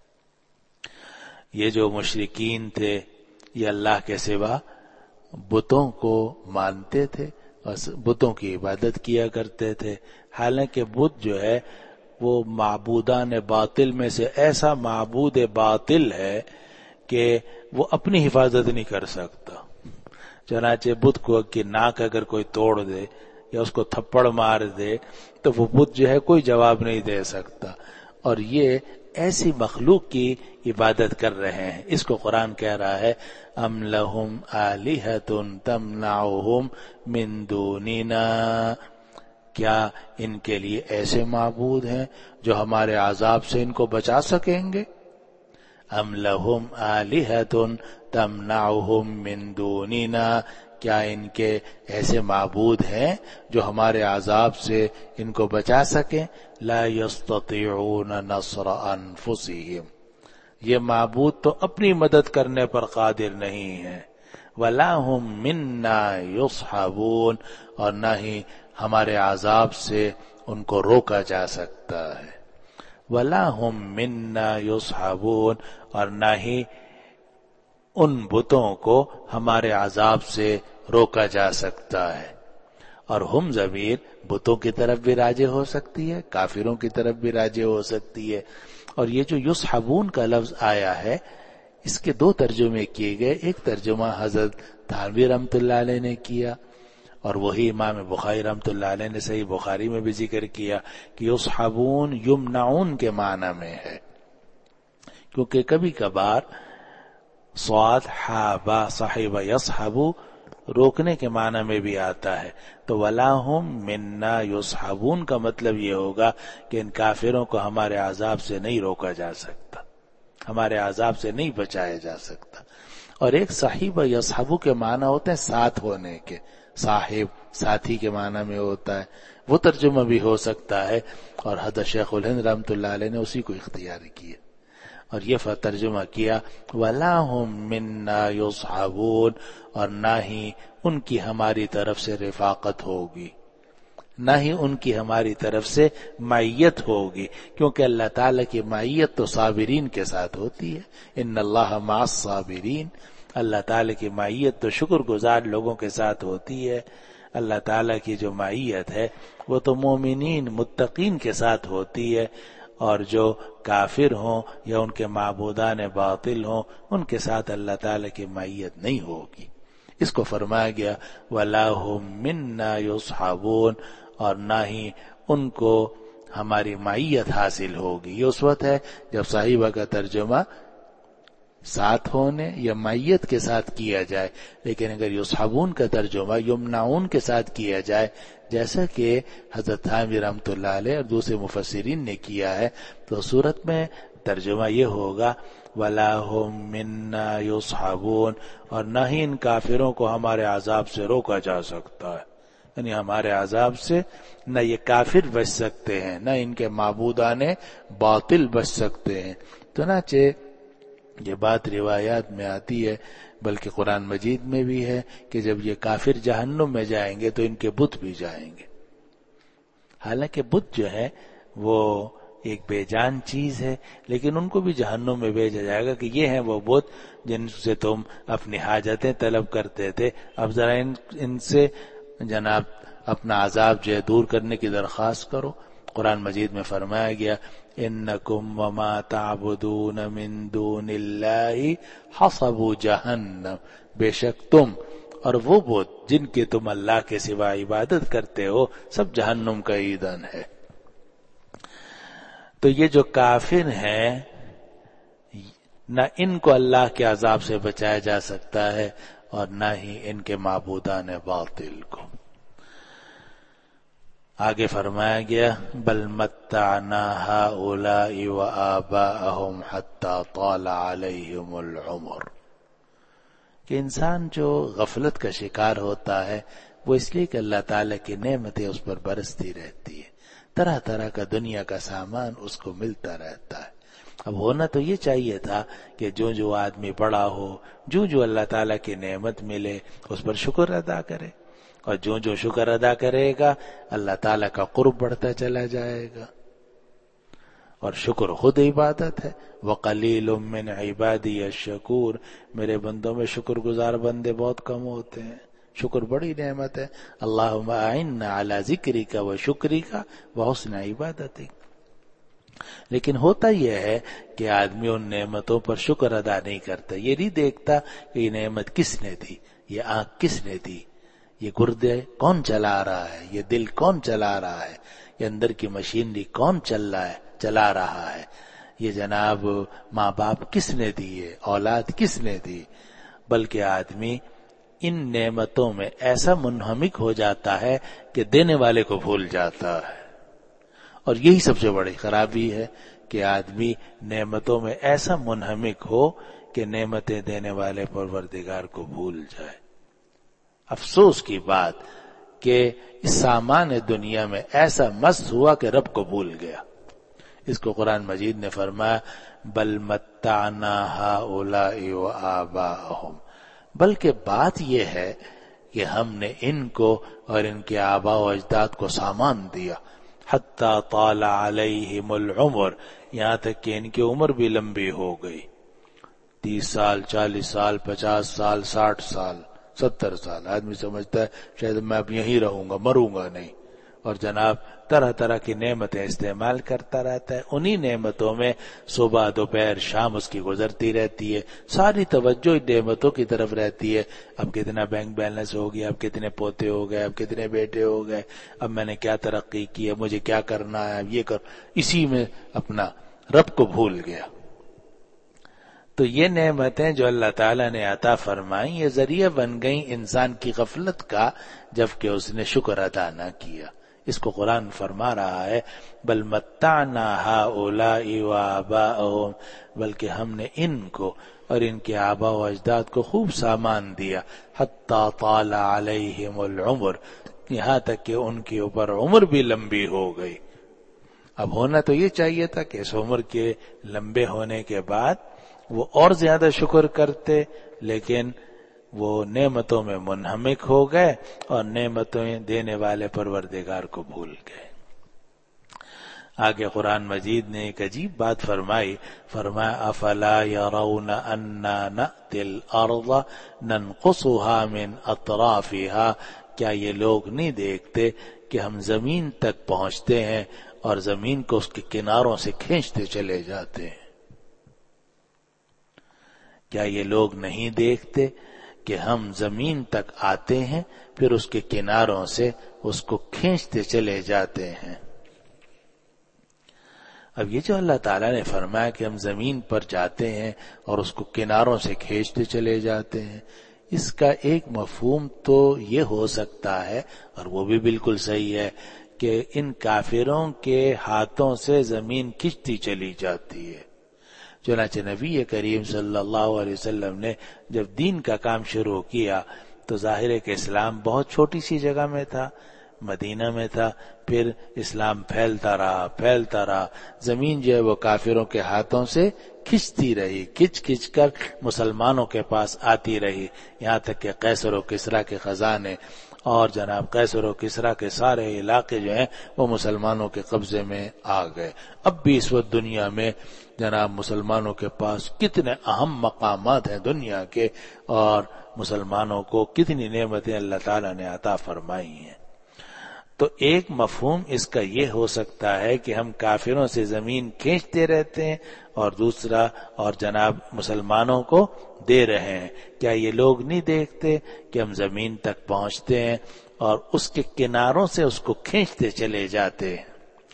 Speaker 1: یہ جو مشرکین تھے یہ اللہ کے سوا بتوں کو مانتے تھے اور بتوں کی عبادت کیا کرتے تھے. حالانکہ بت جو ہے وہ معبودان باطل میں سے ایسا معبود باطل ہے کہ وہ اپنی حفاظت نہیں کر سکتا. چنانچہ بت کو کی ناک اگر کوئی توڑ دے یا اس کو تھپڑ مار دے تو وہ بت جو ہے کوئی جواب نہیں دے سکتا، اور یہ ایسی مخلوق کی عبادت کر رہے ہیں. اس کو قرآن کہہ رہا ہے ام لہم آلہۃ تمنعہم من دوننا، کیا ان کے لیے ایسے معبود ہیں جو ہمارے عذاب سے ان کو بچا سکیں گے؟ ام لہم آلہۃ تمنعہم من دوننا، کیا ان کے ایسے معبود ہیں جو ہمارے عذاب سے ان کو بچا سکیں؟ لا یستطیعون نصر انفسہم، یہ معبود تو اپنی مدد کرنے پر قادر نہیں ہیں. ولا ہم منا یصحبون، اور نہ ہی ہمارے عذاب سے ان کو روکا جا سکتا ہے. ولا ہم منا یصحبون، اور نہ ہی ان بتوں کو ہمارے عذاب سے روکا جا سکتا ہے. اور ہم ضمیر بتوں کی طرف بھی راجع ہو سکتی ہے، کافروں کی طرف بھی راجع ہو سکتی ہے. اور یہ جو یصحبون کا لفظ آیا ہے اس کے دو ترجمے کیے گئے. ایک ترجمہ حضرت تھانوی رحمۃ اللہ علیہ نے کیا اور وہی امام بخاری رحمۃ اللہ علیہ نے صحیح بخاری میں بھی ذکر کیا کہ یصحبون یمنعون کے معنی میں ہے، کیونکہ کبھی کبھار صاد حا با صاحب یصحبو روکنے کے معنی میں بھی آتا ہے. تو ولاہم منا یصحبون کا مطلب یہ ہوگا کہ ان کافروں کو ہمارے عذاب سے نہیں روکا جا سکتا، ہمارے عذاب سے نہیں بچایا جا سکتا. اور ایک صاحب یصحبو کے معنی ہوتے ہیں ساتھ ہونے کے، صاحب ساتھی کے معنی میں ہوتا ہے، وہ ترجمہ بھی ہو سکتا ہے. اور حضرت شیخ الہند رحمۃ اللہ علیہ نے اسی کو اختیار کیا اور یہ ترجمہ کیا وَلَا هُم مِنَّا يُصْحَبُونَ، اور نہ ہی ان کی ہماری طرف سے رفاقت ہوگی، نہ ہی ان کی ہماری طرف سے معیت ہوگی، کیونکہ اللہ تعالیٰ کی معیت تو صابرین کے ساتھ ہوتی ہے. ان اللہ مع الصابرین، اللہ تعالیٰ کی معیت تو شکر گزار لوگوں کے ساتھ ہوتی ہے. اللہ تعالیٰ کی جو معیت ہے وہ تو مومنین متقین کے ساتھ ہوتی ہے، اور جو کافر ہوں یا ان کے معبودان باطل ہوں ان کے ساتھ اللہ تعالیٰ کی معیت نہیں ہوگی. اس کو فرمایا گیا وَلَا هُم مِنَّا يُصْحَبُونَ، اور نہ ہی ان کو ہماری معیت حاصل ہوگی. یہ اس وقت ہے جب صاحبہ کا ترجمہ ساتھ ہونے یا معیت کے ساتھ کیا جائے، لیکن اگر یصحبون کا ترجمہ یمنعون کے ساتھ کیا جائے جیسا کہ حضرت تھانوی رحمۃ اللہ علیہ اور دوسرے مفسرین نے کیا ہے، تو صورت میں ترجمہ یہ ہوگا وَلَا هُم مِنَّا يُصْحَبُونَ، اور نہ ہی ان کافروں کو ہمارے عذاب سے روکا جا سکتا ہے. یعنی ہمارے عذاب سے نہ یہ کافر بچ سکتے ہیں، نہ ان کے معبودان باطل بچ سکتے ہیں. چنانچہ یہ بات روایات میں آتی ہے، بلکہ قرآن مجید میں بھی ہے کہ جب یہ کافر جہنم میں جائیں گے تو ان کے بت بھی جائیں گے. حالانکہ بت جو ہے وہ ایک بے جان چیز ہے، لیکن ان کو بھی جہنم میں بھیجا جائے گا کہ یہ ہیں وہ بت جن سے تم اپنی حاجتیں طلب کرتے تھے، اب ذرا ان, ان سے جناب اپنا عذاب جو ہے دور کرنے کی درخواست کرو. قرآن مجید میں فرمایا گیا انکم وما تعبدون من دون اللہ حصب جہنم، بے شک تم اور وہ بت جن کے تم اللہ کے سوا عبادت کرتے ہو سب جہنم کا ایندھن ہے. تو یہ جو کافر ہیں نہ ان کو اللہ کے عذاب سے بچایا جا سکتا ہے اور نہ ہی ان کے معبودان باطل کو۔ آگے فرمایا گیا بل متعنا هؤلاء وآباءهم حتى طال عليهم العمر، کہ انسان جو غفلت کا شکار ہوتا ہے وہ اس لیے کہ اللہ تعالیٰ کی نعمتیں اس پر برستی رہتی ہے، طرح طرح کا دنیا کا سامان اس کو ملتا رہتا ہے۔ اب ہونا تو یہ چاہیے تھا کہ جو جو آدمی بڑا ہو، جو جو اللہ تعالیٰ کی نعمت ملے اس پر شکر ادا کرے، اور جو جو شکر ادا کرے گا اللہ تعالیٰ کا قرب بڑھتا چلا جائے گا، اور شکر خود عبادت ہے۔ وَقَلِيلٌ مِّنْ عِبَادِيَ الشَّكُورُ، میرے بندوں میں شکر گزار بندے بہت کم ہوتے ہیں۔ شکر بڑی نعمت ہے۔ اللہم اعنا علی ذکرک و شکرک و حسن عبادتک۔ لیکن ہوتا یہ ہے کہ آدمی ان نعمتوں پر شکر ادا نہیں کرتا، یہ نہیں دیکھتا کہ یہ نعمت کس نے دی، یہ آنکھ کس نے دی، یہ گردے کون چلا رہا ہے، یہ دل کون چلا رہا ہے، یہ اندر کی مشینری کون چل رہا ہے چلا رہا ہے، یہ جناب ماں باپ کس نے دیے، اولاد کس نے دی۔ بلکہ آدمی ان نعمتوں میں ایسا منہمک ہو جاتا ہے کہ دینے والے کو بھول جاتا ہے، اور یہی سب سے بڑی خرابی ہے کہ آدمی نعمتوں میں ایسا منہمک ہو کہ نعمتیں دینے والے پروردگار کو بھول جائے۔ افسوس کی بات کہ اس سامان دنیا میں ایسا مست ہوا کہ رب کو بھول گیا۔ اس کو قرآن مجید نے فرمایا بل متعنا هؤلاء وآباءهم، بلکہ بات یہ ہے کہ ہم نے ان کو اور ان کے آباء و اجداد کو سامان دیا، حتی طال علیہم العمر، یہاں تک کہ ان کی عمر بھی لمبی ہو گئی، تیس سال، چالیس سال، پچاس سال، ساٹھ سال، ستر سال۔ آدمی سمجھتا ہے شاید میں اب یہیں رہوں گا، مروں گا نہیں، اور جناب طرح طرح کی نعمتیں استعمال کرتا رہتا ہے۔ انہی نعمتوں میں صبح دوپہر شام اس کی گزرتی رہتی ہے، ساری توجہ ان نعمتوں کی طرف رہتی ہے۔ اب کتنا بینک بیلنس ہو گیا، اب کتنے پوتے ہو گئے، اب کتنے بیٹے ہو گئے، اب میں نے کیا ترقی کی ہے، مجھے کیا کرنا ہے، اب یہ کر، اسی میں اپنا رب کو بھول گیا۔ تو یہ نعمتیں جو اللہ تعالیٰ نے عطا فرمائیں یہ ذریعہ بن گئیں انسان کی غفلت کا، جبکہ اس نے شکر ادا نہ کیا۔ اس کو قرآن فرما رہا ہے بل متعنا هؤلاء وآباءهم، بلکہ ہم نے ان کو اور ان کے آباء و اجداد کو خوب سامان دیا، حتی طال علیہم العمر، یہاں تک کہ ان کے اوپر عمر بھی لمبی ہو گئی۔ اب ہونا تو یہ چاہیے تھا کہ اس عمر کے لمبے ہونے کے بعد وہ اور زیادہ شکر کرتے، لیکن وہ نعمتوں میں منہمک ہو گئے اور نعمتیں دینے والے پروردگار کو بھول گئے۔ آگے قرآن مجید نے ایک عجیب بات فرمائی، فرمایا افلا يرون انا نأتی الارض ننقصها من اطرافها، کیا یہ لوگ نہیں دیکھتے کہ ہم زمین تک پہنچتے ہیں اور زمین کو اس کے کناروں سے کھینچتے چلے جاتے ہیں؟ کیا یہ لوگ نہیں دیکھتے کہ ہم زمین تک آتے ہیں پھر اس کے کناروں سے اس کو کھینچتے چلے جاتے ہیں؟ اب یہ جو اللہ تعالیٰ نے فرمایا کہ ہم زمین پر جاتے ہیں اور اس کو کناروں سے کھینچتے چلے جاتے ہیں، اس کا ایک مفہوم تو یہ ہو سکتا ہے، اور وہ بھی بالکل صحیح ہے، کہ ان کافروں کے ہاتھوں سے زمین کھنچتی چلی جاتی ہے۔ چنانچہ نبی کریم صلی اللہ علیہ وسلم نے جب دین کا کام شروع کیا تو ظاہر ہے کہ اسلام بہت چھوٹی سی جگہ میں تھا، مدینہ میں تھا، پھر اسلام پھیلتا رہا پھیلتا رہا، زمین جو ہے وہ کافروں کے ہاتھوں سے کھنچتی رہی، کھچ کھچ کر مسلمانوں کے پاس آتی رہی، یہاں تک کہ قیصر و کسریٰ کے خزانے اور جناب قیصر و کسریٰ کے سارے علاقے جو ہیں وہ مسلمانوں کے قبضے میں آ گئے۔ اب بھی اس وقت دنیا میں جناب مسلمانوں کے پاس کتنے اہم مقامات ہیں دنیا کے، اور مسلمانوں کو کتنی نعمتیں اللہ تعالیٰ نے عطا فرمائی ہیں۔ تو ایک مفہوم اس کا یہ ہو سکتا ہے کہ ہم کافروں سے زمین کھینچتے رہتے ہیں، اور دوسرا اور جناب مسلمانوں کو دے رہے ہیں۔ کیا یہ لوگ نہیں دیکھتے کہ ہم زمین تک پہنچتے ہیں اور اس کے کناروں سے اس کو کھینچتے چلے جاتے ہیں؟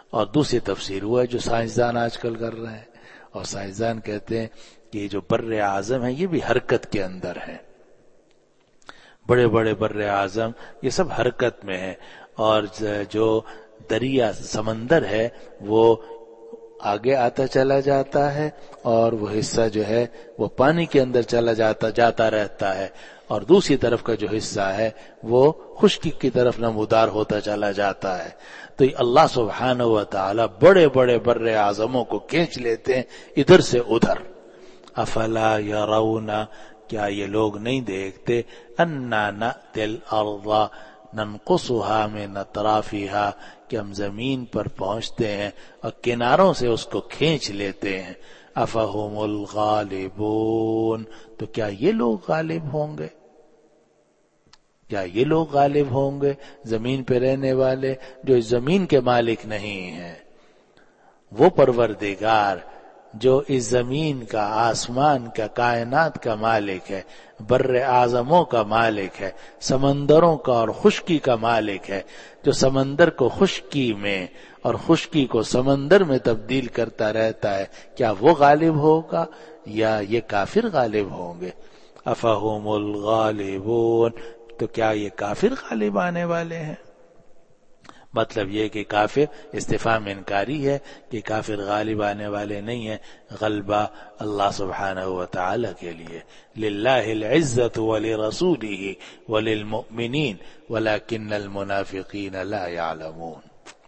Speaker 1: اور دوسری تفسیر وہ ہے جو سائنسدان آج کل کر رہے ہیں، اور سائنسدان کہتے ہیں کہ جو بر اعظم ہے یہ بھی حرکت کے اندر ہے، بڑے بڑے بر اعظم یہ سب حرکت میں ہے، اور جو دریا سمندر ہے وہ آگے آتا چلا جاتا ہے، اور وہ حصہ جو ہے وہ پانی کے اندر چلا جاتا جاتا رہتا ہے، اور دوسری طرف کا جو حصہ ہے وہ خشکی کی طرف نمودار ہوتا چلا جاتا ہے۔ تو اللہ سبحانہ و تعالی بڑے بڑے بر اعظموں کو کھینچ لیتے ہیں ادھر سے ادھر۔ افلا یرون، کیا یہ لوگ نہیں دیکھتے، انا نأتی الارض ننقصها من اطرافها، کہ ہم زمین پر پہنچتے ہیں اور کناروں سے اس کو کھینچ لیتے ہیں۔ افہم الغالبون، تو کیا یہ لوگ غالب ہوں گے؟ کیا یہ لوگ غالب ہوں گے؟ زمین پہ رہنے والے جو اس زمین کے مالک نہیں ہیں، وہ پروردگار جو اس زمین کا، آسمان کا، کائنات کا مالک ہے، بر اعظموں کا مالک ہے، سمندروں کا اور خشکی کا مالک ہے، جو سمندر کو خشکی میں اور خشکی کو سمندر میں تبدیل کرتا رہتا ہے، کیا وہ غالب ہوگا یا یہ کافر غالب ہوں گے؟ افہم الغالبون، تو کیا یہ کافر غالب آنے والے ہیں؟ مطلب یہ کہ کافر استفہام انکاری ہے کہ کافر غالب آنے والے نہیں ہیں، غلبہ اللہ سبحانہ و تعالی کے لیے۔ للہ العزت ولرسولہ وللمؤمنین ولکن المنافقین لا یعلمون۔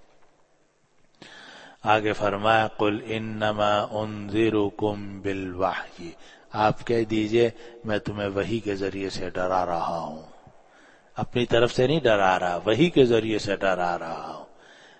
Speaker 1: آگے فرمایا قل انما انذرکم بالوحی، آپ کہہ دیجئے میں تمہیں وحی کے ذریعے سے ڈرا رہا ہوں، اپنی طرف سے نہیں ڈرا رہا، وحی کے ذریعے سے ڈرا رہا ہوں۔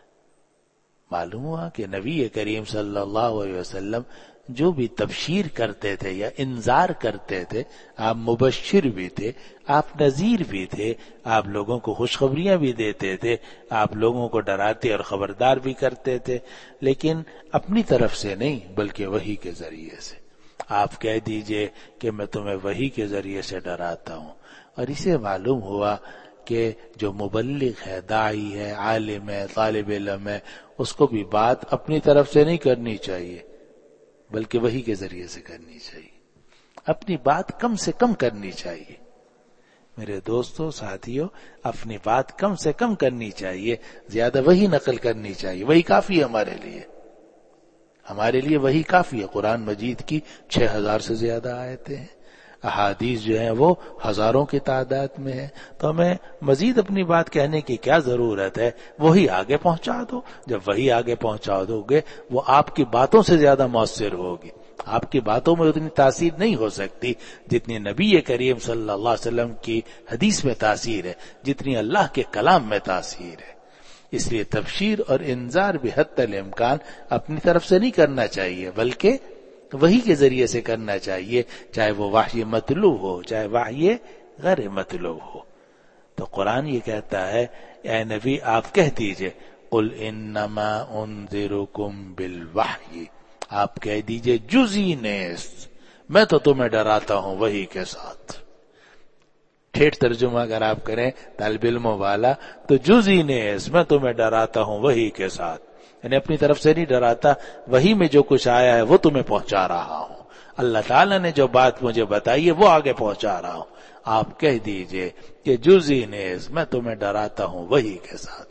Speaker 1: معلوم ہوا کہ نبی کریم صلی اللہ علیہ وسلم جو بھی تبشیر کرتے تھے یا انذار کرتے تھے، آپ مبشر بھی تھے، آپ نذیر بھی تھے، آپ لوگوں کو خوشخبریاں بھی دیتے تھے، آپ لوگوں کو ڈراتے اور خبردار بھی کرتے تھے، لیکن اپنی طرف سے نہیں بلکہ وحی کے ذریعے سے۔ آپ کہہ دیجئے کہ میں تمہیں وحی کے ذریعے سے ڈراتا ہوں۔ اور اسے معلوم ہوا کہ جو مبلغ ہے، داعی ہے، عالم ہے، طالب علم ہے، اس کو بھی بات اپنی طرف سے نہیں کرنی چاہیے بلکہ وحی کے ذریعے سے کرنی چاہیے، اپنی بات کم سے کم کرنی چاہیے۔ میرے دوستو، ساتھیو، اپنی بات کم سے کم کرنی چاہیے، زیادہ وحی نقل کرنی چاہیے، وہی کافی ہے ہمارے لیے، ہمارے لیے وہی کافی ہے۔ قرآن مجید کی چھ ہزار سے زیادہ آیتیں ہیں، احادیث جو ہیں وہ ہزاروں کی تعداد میں ہیں، تو ہمیں مزید اپنی بات کہنے کی کیا ضرورت ہے؟ وہی آگے پہنچا دو، جب وہی آگے پہنچا دو گے وہ آپ کی باتوں سے زیادہ مؤثر ہوگی۔ آپ کی باتوں میں اتنی تاثیر نہیں ہو سکتی جتنی نبی کریم صلی اللہ علیہ وسلم کی حدیث میں تاثیر ہے، جتنی اللہ کے کلام میں تاثیر ہے۔ اس لیے تبشیر اور انذار بھی حتی الامکان اپنی طرف سے نہیں کرنا چاہیے بلکہ وحی کے ذریعے سے کرنا چاہیے، چاہے وہ وحی مطلوب ہو چاہے وحی غیر مطلوب ہو۔ تو قرآن یہ کہتا ہے اے نبی آپ کہہ دیجئے قل انما انذرکم بالوحی، آپ کہہ دیجئے جزئی نیست، میں تو تمہیں ڈراتا ہوں وحی کے ساتھ۔ ٹھیٹ ترجمہ اگر آپ کریں طالب علموں والا تو جزئی نیست، میں تمہیں ڈراتا ہوں وحی کے ساتھ، یعنی اپنی طرف سے نہیں ڈراتا، وحی میں جو کچھ آیا ہے وہ تمہیں پہنچا رہا ہوں، اللہ تعالیٰ نے جو بات مجھے بتائی ہے وہ آگے پہنچا رہا ہوں۔ آپ کہہ دیجئے کہ جزئی نیز، میں تمہیں ڈراتا ہوں وحی کے ساتھ۔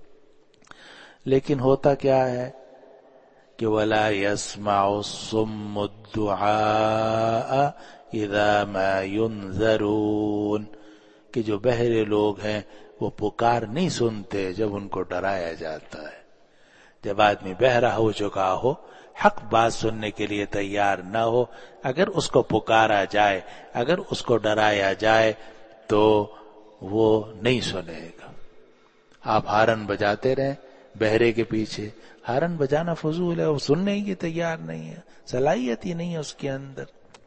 Speaker 1: لیکن ہوتا کیا ہے کہ وَلَا يَسْمَعُ الصُّمُّ الدُّعَاءَ اِذَا مَا يُنذَرُونَ، کہ جو بہرے لوگ ہیں وہ پکار نہیں سنتے جب ان کو ڈرایا جاتا ہے۔ جب آدمی بہرا ہو چکا ہو، حق بات سننے کے لیے تیار نہ ہو، اگر اس کو پکارا جائے، اگر اس کو ڈرایا جائے تو وہ نہیں سنے گا۔ آپ ہارن بجاتے رہیں بہرے کے پیچھے، ہارن بجانا فضول ہے، وہ سننے ہی تیار نہیں ہے، صلاحیت ہی نہیں ہے اس کے اندر۔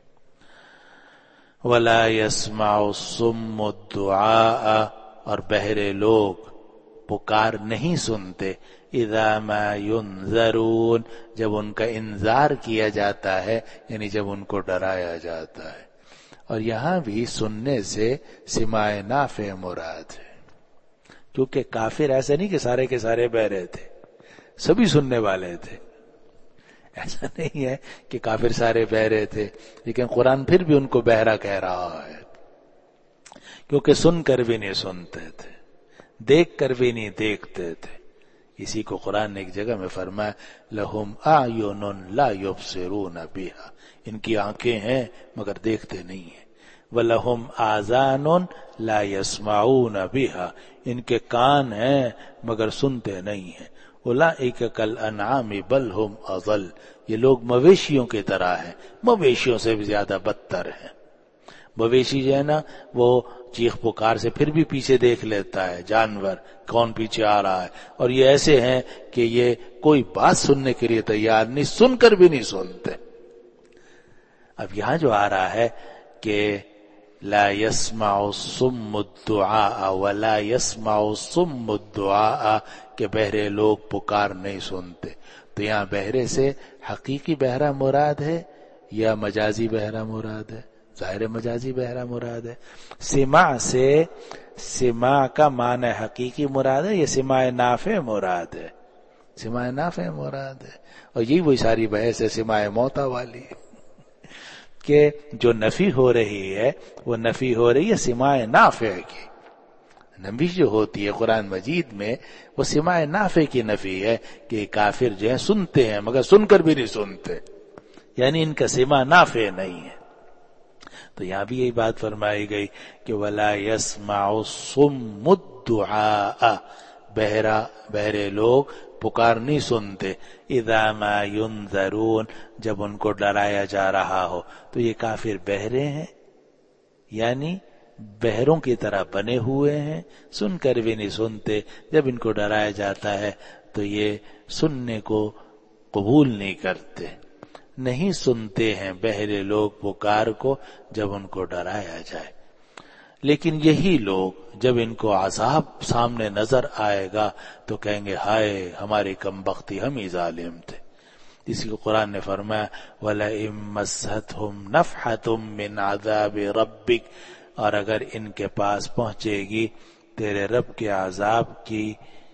Speaker 1: وَلَا يَسْمَعُ الصُّمُّ الدُّعَاءَ، اور بہرے لوگ پکار نہیں سنتے، اِذَا مَا يُنذَرُونَ، جب ان کا انذار کیا جاتا ہے، یعنی جب ان کو ڈرایا جاتا ہے۔ اور یہاں بھی سننے سے سماع نافع مراد ہے، کیونکہ کافر ایسے نہیں کہ سارے کے سارے بہرے تھے، سبھی سننے والے تھے. ایسا نہیں ہے کہ کافر سارے بہرے تھے، لیکن قرآن پھر بھی ان کو بہرا کہہ رہا ہے، کیونکہ سن کر بھی نہیں سنتے تھے، دیکھ کر بھی نہیں دیکھتے تھے. اسی کو قرآن نے ایک جگہ میں فرمایا لَهُمْ أَعْيُنٌ لَا يُبْصِرُونَ بِهَا، ان کی آنکھیں ہیں مگر دیکھتے نہیں ہیں. وَلَهُمْ آذَانٌ لَا يَسْمَعُونَ بِهَا، ان کے کان ہیں مگر سنتے نہیں ہیں. أُولَئِكَ كَالْأَنْعَامِ بَلْ هُمْ أَضَلُّ، یہ لوگ مویشیوں کی طرح ہیں، مویشیوں سے بھی زیادہ بدتر ہیں. مویشی جو ہے نا وہ چیخ پکار سے پھر بھی پیچھے دیکھ لیتا ہے جانور کون پیچھے آ رہا ہے، اور یہ ایسے ہیں کہ یہ کوئی بات سننے کے لیے تیار نہیں، سن کر بھی نہیں سنتے. اب یہاں جو آ رہا ہے کہ لا يسمع الصم الدعاء ولا يسمع الصم الدعاء، کہ بہرے لوگ پکار نہیں سنتے، تو یہاں بہرے سے حقیقی بہرا مراد ہے یا مجازی بہرا مراد ہے؟ ظاہر مجازی بہرا مراد ہے. سماع سے سماع کا معنی حقیقی مراد ہے یا سماع نافع مراد ہے؟ سماع نافع مراد ہے. اور یہی وہی ساری بحث ہے سماع موتا والی کہ جو نفی ہو رہی ہے وہ نفی ہو رہی ہے سماع نافع کی. نفی جو ہوتی ہے قرآن مجید میں وہ سماع نافع کی نفی ہے کہ کافر جو ہیں سنتے ہیں مگر سن کر بھی نہیں سنتے، یعنی ان کا سماع نافع نہیں ہے. تو یہاں بھی یہی بات فرمائی گئی کہ وَلَا يَسْمَعُ الصُّمُّ الدُّعَاءَ، بہرا بہرے لوگ پکار نہیں سنتے. اِذَا مَا يُنذَرُونَ، جب ان کو ڈرایا جا رہا ہو. تو یہ کافر بہرے ہیں، یعنی بہروں کی طرح بنے ہوئے ہیں، سن کر بھی نہیں سنتے. جب ان کو ڈرایا جاتا ہے تو یہ سننے کو قبول نہیں کرتے، نہیں سنتے ہیں بہرے لوگ پکار کو جب ان کو ڈرایا جائے. لیکن یہی لوگ جب ان کو عذاب سامنے نظر آئے گا تو کہیں گے ہائے ہماری کم بختی، ہم ہی ظالم تھے. اسی کو قرآن نے فرمایا وَلَئِن مَّسَّتْهُمْ نَفْحَةٌ مِّنْ عَذَابِ رَبِّكَ، اور اگر ان کے پاس پہنچے گی تیرے رب کے عذاب کی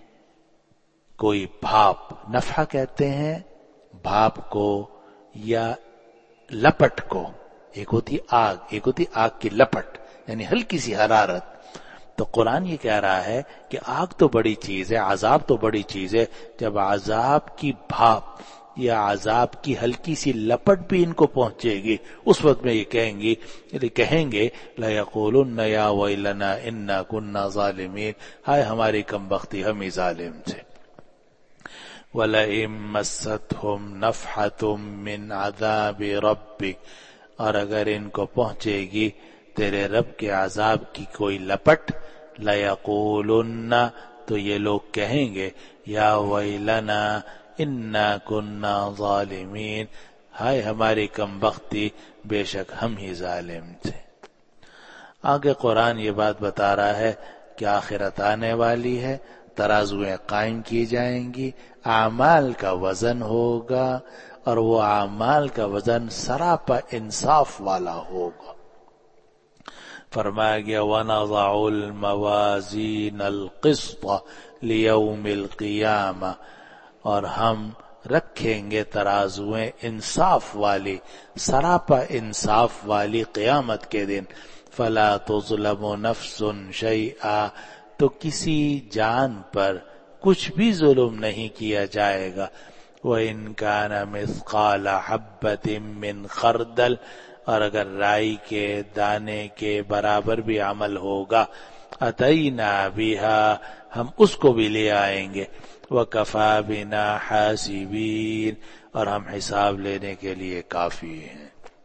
Speaker 1: کوئی بھاپ، نفحہ کہتے ہیں بھاپ کو یا لپٹ کو، ایک ہوتی آگ ایک ہوتی آگ کی لپٹ یعنی ہلکی سی حرارت. تو قرآن یہ کہہ رہا ہے کہ آگ تو بڑی چیز ہے، عذاب تو بڑی چیز ہے، جب عذاب کی بھاپ یا عذاب کی ہلکی سی لپٹ بھی ان کو پہنچے گی اس وقت میں یہ کہیں گی کہیں گے لَيَقُولُنَّ يَا وَيْلَنَا إِنَّا كُنَّا ظَالِمِينَ، ہائے ہماری کم بختی، ہم ہی ظالم تھے. وَلَئِن مَّسَّتْهُمْ نَفْحَةٌ مِّنْ عَذَابِ رَبِّكَ، اور اگر ان کو پہنچے گی تیرے رب کے عذاب کی کوئی لپٹ، لَيَقُولُنَّ، تو یہ لوگ کہیں گے یا ویلنا انا کننا ظالمین، ہائے ہماری کم بختی، بے شک ہم ہی ظالم تھے. آگے قرآن یہ بات بتا رہا ہے کہ آخرت آنے والی ہے، ترازویں قائم کی جائیں گی، اعمال کا وزن ہوگا، اور وہ اعمال کا وزن سراپا انصاف والا ہوگا. فرمایا گیا وَنَضَعُ الْمَوَازِينَ الْقِسْطَ لِيَوْمِ الْقِيَامَةِ، اور ہم رکھیں گے ترازویں انصاف والی، سراپا انصاف والی قیامت کے دن. فَلَا تُظْلَمُ نَفْسٌ شَيْئًا، تو کسی جان پر کچھ بھی ظلم نہیں کیا جائے گا. وَإِنْ كَانَ مِثْقَالَ حَبَّةٍ مِّنْ خَرْدَلٍ، اور اگر رائی کے دانے کے برابر بھی عمل ہوگا، أَتَيْنَا بِهَا، ہم اس کو بھی لے آئیں گے. وَكَفَى بِنَا حَاسِبِينَ، اور ہم حساب لینے کے لیے کافی ہیں.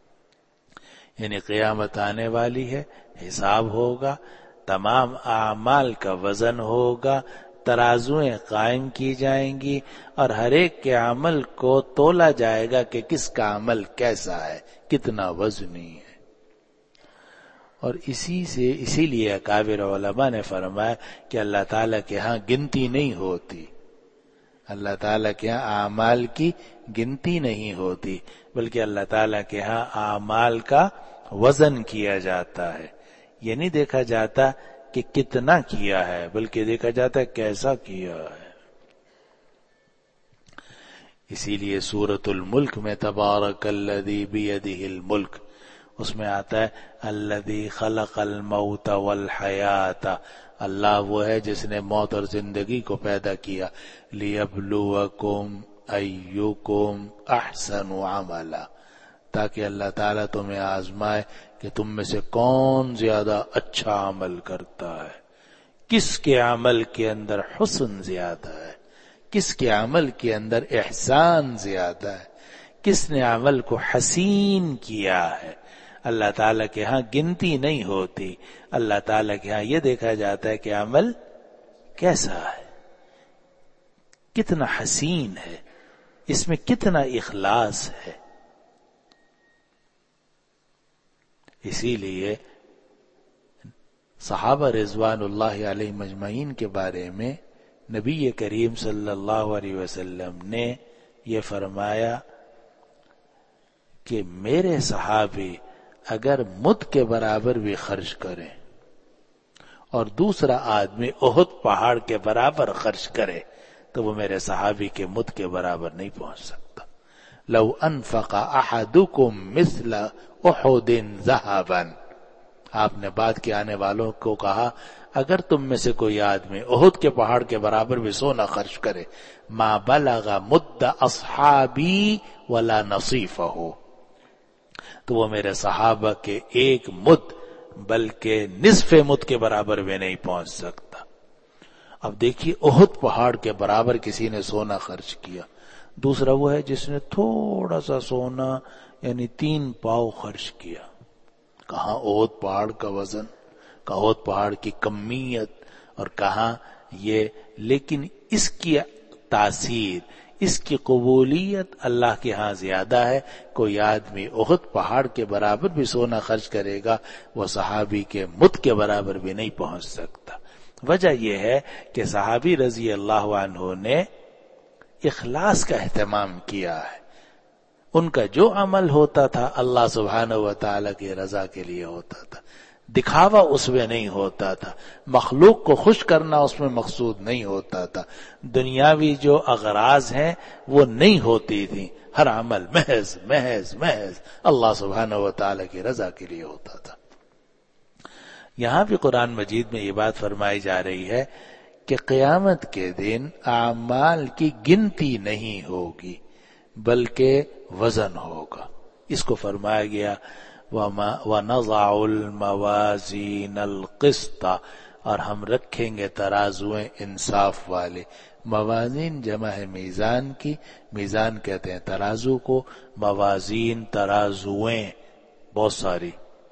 Speaker 1: یعنی قیامت آنے والی ہے، حساب ہوگا، تمام اعمال کا وزن ہوگا، ترازویں قائم کی جائیں گی، اور ہر ایک کے عمل کو تولا جائے گا کہ کس کا عمل کیسا ہے، کتنا وزنی ہے. اور اسی سے اسی لیے اکابر علماء نے فرمایا کہ اللہ تعالیٰ کے ہاں گنتی نہیں ہوتی، اللہ تعالیٰ کے ہاں اعمال کی گنتی نہیں ہوتی، بلکہ اللہ تعالیٰ کے ہاں اعمال کا وزن کیا جاتا ہے. یہ نہیں دیکھا جاتا کہ کتنا کیا ہے، بلکہ دیکھا جاتا ہے کیسا کیا ہے. اسی لیے سورۃ الملک میں تبارک الذی بیدہ الملک، اس میں آتا ہے الذی خلق الموت والحیات، اللہ وہ ہے جس نے موت اور زندگی کو پیدا کیا، لیبلوکم ایکم احسن عملا، تاکہ اللہ تعالیٰ تمہیں آزمائے کہ تم میں سے کون زیادہ اچھا عمل کرتا ہے، کس کے عمل کے اندر حسن زیادہ ہے، کس کے عمل کے اندر احسان زیادہ ہے، کس نے عمل کو حسین کیا ہے۔ اللہ تعالیٰ کے ہاں گنتی نہیں ہوتی، اللہ تعالیٰ کے ہاں یہ دیکھا جاتا ہے کہ عمل کیسا ہے، کتنا حسین ہے، اس میں کتنا اخلاص ہے۔ اسی لیے صحابہ رضوان اللہ علیہ مجمعین کے بارے میں نبی کریم صلی اللہ علیہ وسلم نے یہ فرمایا کہ میرے صحابی اگر مد کے برابر بھی خرچ کریں اور دوسرا آدمی احد پہاڑ کے برابر خرچ کرے تو وہ میرے صحابی کے مد کے برابر نہیں پہنچ سکتا۔ لو انفق احدکم مثل احد ذهبا، آپ نے بعد کے آنے والوں کو کہا اگر تم میں سے کوئی آدمی احد کے پہاڑ کے برابر بھی سونا خرچ کرے، ما بلغ مد اصحابی ولا نصیفہ، تو وہ میرے صحابہ کے ایک مد بلکہ نصف مد کے برابر بھی نہیں پہنچ سکتا۔ اب دیکھیے احد پہاڑ کے برابر کسی نے سونا خرچ کیا، دوسرا وہ ہے جس نے تھوڑا سا سونا یعنی تین پاؤ خرچ کیا۔ کہاں احد پہاڑ کا وزن، کہاں احد پہاڑ کی کمیت، اور کہاں یہ، لیکن اس کی تاثیر، اس کی قبولیت اللہ کے ہاں زیادہ ہے۔ کوئی آدمی احد پہاڑ کے برابر بھی سونا خرچ کرے گا، وہ صحابی کے مد کے برابر بھی نہیں پہنچ سکتا۔ وجہ یہ ہے کہ صحابی رضی اللہ عنہ نے اخلاص کا اہتمام کیا ہے، ان کا جو عمل ہوتا تھا اللہ سبحانہ و تعالی کی رضا کے لیے ہوتا تھا، دکھاوا اس میں نہیں ہوتا تھا، مخلوق کو خوش کرنا اس میں مقصود نہیں ہوتا تھا، دنیاوی جو اغراض ہیں وہ نہیں ہوتی تھی، ہر عمل محض محض محض اللہ سبحانہ و تعالی کی رضا کے لیے ہوتا تھا۔ یہاں بھی قرآن مجید میں یہ بات فرمائی جا رہی ہے کہ قیامت کے دن اعمال کی گنتی نہیں ہوگی بلکہ وزن ہوگا۔ اس کو فرمایا گیا وَنَضَعُ الْمَوَازِينَ الْقِسْطَ، اور ہم رکھیں گے ترازویں انصاف والے۔ موازین جمع ہے میزان کی، میزان کہتے ہیں ترازو کو، موازین ترازویں بہت ساری۔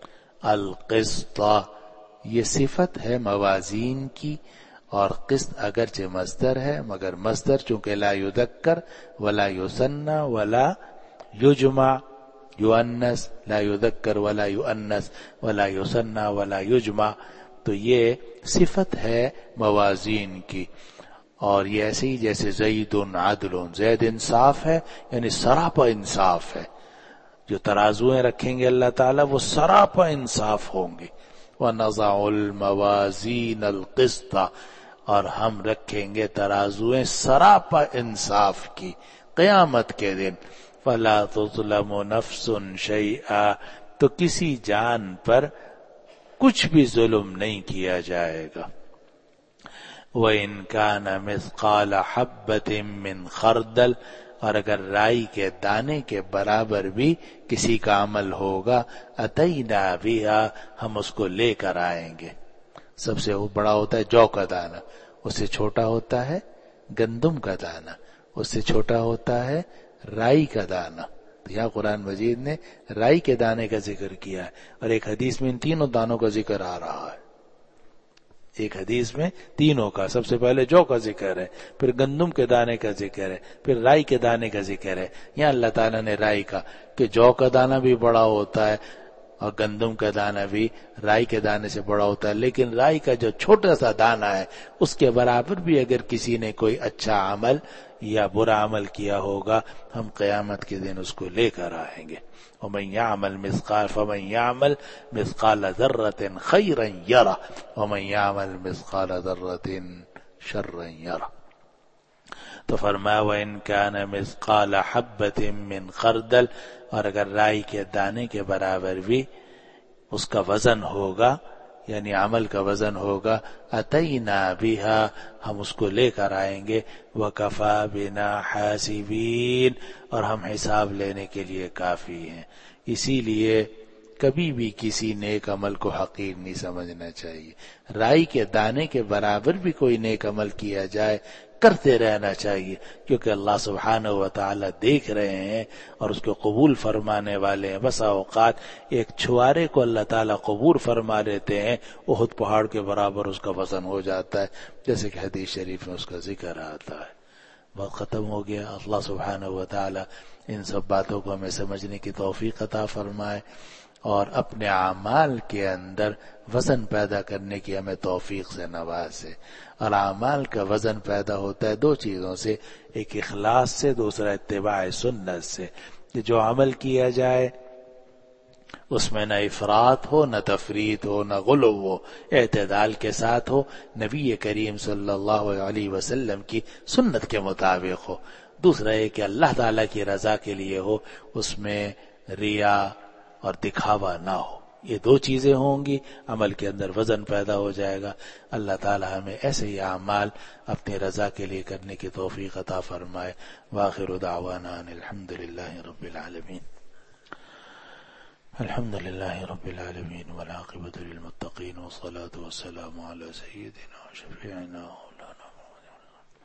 Speaker 1: القسط یہ صفت ہے موازین کی، اور قسط اگرچہ مصدر ہے مگر مصدر چونکہ لا یذکر ولا یثنى ولا یجمع یؤنث، لا یذکر ولا یؤنث ولا یثنى ولا یجمع، تو یہ صفت ہے موازین کی۔ اور یہ ایسے ہی جیسے زید عدل، زید انصاف ہے یعنی سراپا انصاف ہے، جو ترازویں رکھیں گے اللہ تعالیٰ وہ سراپا انصاف ہوں گے۔ وَنَضَعُ الْمَوَازِينَ الْقِسْطَ، اور ہم رکھیں گے ترازویں سراپا انصاف کی قیامت کے دن۔ فَلَا تُظْلَمُ نَفْسٌ شَيْئًا، تو کسی جان پر کچھ بھی ظلم نہیں کیا جائے گا۔ وَإِنْ كَانَ مِثْقَالَ حَبَّةٍ مِّنْ خَرْدَلٍ، اور اگر رائی کے دانے کے برابر بھی کسی کا عمل ہوگا، اتینا بہا، ہم اس کو لے کر آئیں گے۔ سب سے بڑا ہوتا ہے جو کا دانہ، اس سے چھوٹا ہوتا ہے گندم کا دانہ، اس سے چھوٹا ہوتا ہے رائی کا دانہ۔ تو یہاں قرآن مجید نے رائی کے دانے کا ذکر کیا ہے، اور ایک حدیث میں ان تینوں دانوں کا ذکر آ رہا ہے۔ ایک حدیث میں تینوں کا، سب سے پہلے جو کا ذکر ہے، پھر گندم کے دانے کا ذکر ہے، پھر رائی کے دانے کا ذکر ہے۔ یہاں اللہ تعالیٰ نے رائی کا کہ جو کا دانہ بھی بڑا ہوتا ہے اور گندم کا دانہ بھی رائی کے دانے سے بڑا ہوتا ہے، لیکن رائی کا جو چھوٹا سا دانہ ہے اس کے برابر بھی اگر کسی نے کوئی اچھا عمل یا برا عمل کیا ہوگا، ہم قیامت کے دن اس کو لے کر آئیں گے۔ وَمَنْ يَعْمَلْ مِثْقَالَ فَمَنْ يَعْمَلْ مِثْقَالَ ذَرَّةٍ خَيْرًا يَرَهُ وَمَنْ يَعْمَلْ مِثْقَالَ ذَرَّةٍ شَرًّا يَرَهُ۔ تو فرمایا وَإِن كَانَ مِثْقَالَ حَبَّةٍ مِّنْ خَرْدَلٍ، اور اگر رائی کے دانے کے برابر بھی اس کا وزن ہوگا، یعنی عمل کا وزن ہوگا، اتینا بہا، ہم اس کو لے کر آئیں گے، وکفا بنا حاسبین، اور ہم حساب لینے کے لیے کافی ہیں۔ اسی لیے کبھی بھی کسی نیک عمل کو حقیر نہیں سمجھنا چاہیے۔ رائی کے دانے کے برابر بھی کوئی نیک عمل کیا جائے کرتے رہنا چاہیے، کیونکہ اللہ سبحانہ و تعالی دیکھ رہے ہیں اور اس کو قبول فرمانے والے ہیں۔ بسا اوقات ایک چھوارے کو اللہ تعالیٰ قبول فرما لیتے ہیں، احد پہاڑ کے برابر اس کا وزن ہو جاتا ہے، جیسے کہ حدیث شریف میں اس کا ذکر آتا ہے۔ وقت ختم ہو گیا۔ اللہ سبحانہ و تعالی ان سب باتوں کو ہمیں سمجھنے کی توفیق عطا فرمائے اور اپنے اعمال کے اندر وزن پیدا کرنے کی ہمیں توفیق سے نوازے۔ اور اعمال کا وزن پیدا ہوتا ہے دو چیزوں سے، ایک اخلاص سے، دوسرا اتباع سنت سے، کہ جو عمل کیا جائے اس میں نہ افراط ہو، نہ تفریط ہو، نہ غلو ہو، اعتدال کے ساتھ ہو، نبی کریم صلی اللہ علیہ وسلم کی سنت کے مطابق ہو۔ دوسرا یہ کہ اللہ تعالیٰ کی رضا کے لیے ہو، اس میں ریا اور دکھاوا نہ ہو۔ یہ دو چیزیں ہوں گی، عمل کے اندر وزن پیدا ہو جائے گا۔ اللہ تعالی ہمیں ایسے ہی اعمال اپنی رضا کے لیے کرنے کی توفیق عطا فرمائے۔ وآخر دعوانا ان الحمد للہ رب العالمین۔ الحمد للہ رب العالمین والعاقبۃ للمتقین والصلاة والسلام علی سیدنا وشفیعنا مولانا محمد۔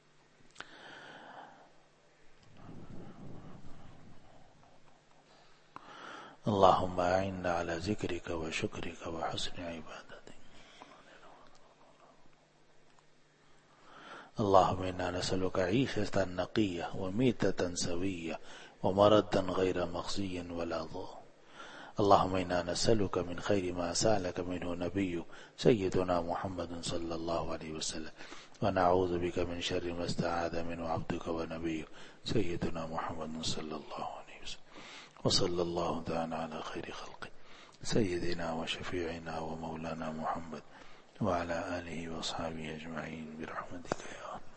Speaker 1: اللهم أعنا على ذكرك وشكرك وحسن عبادتك۔ اللهم إنا نسألك عيشة نقية وميتة سوية ومردا غير مخزي ولا ضار۔ اللهم إنا نسألك من خير ما سألك منه نبيك سيدنا محمد صلى الله عليه وسلم، ونعوذ بك من شر ما استعاذ منه عبدك ونبيك سيدنا محمد صلى الله عليه وسلم، وصلى الله تعالى على خير خلقه سيدنا وشفيعنا ومولانا محمد وعلى آله وأصحابه أجمعين برحمتك يا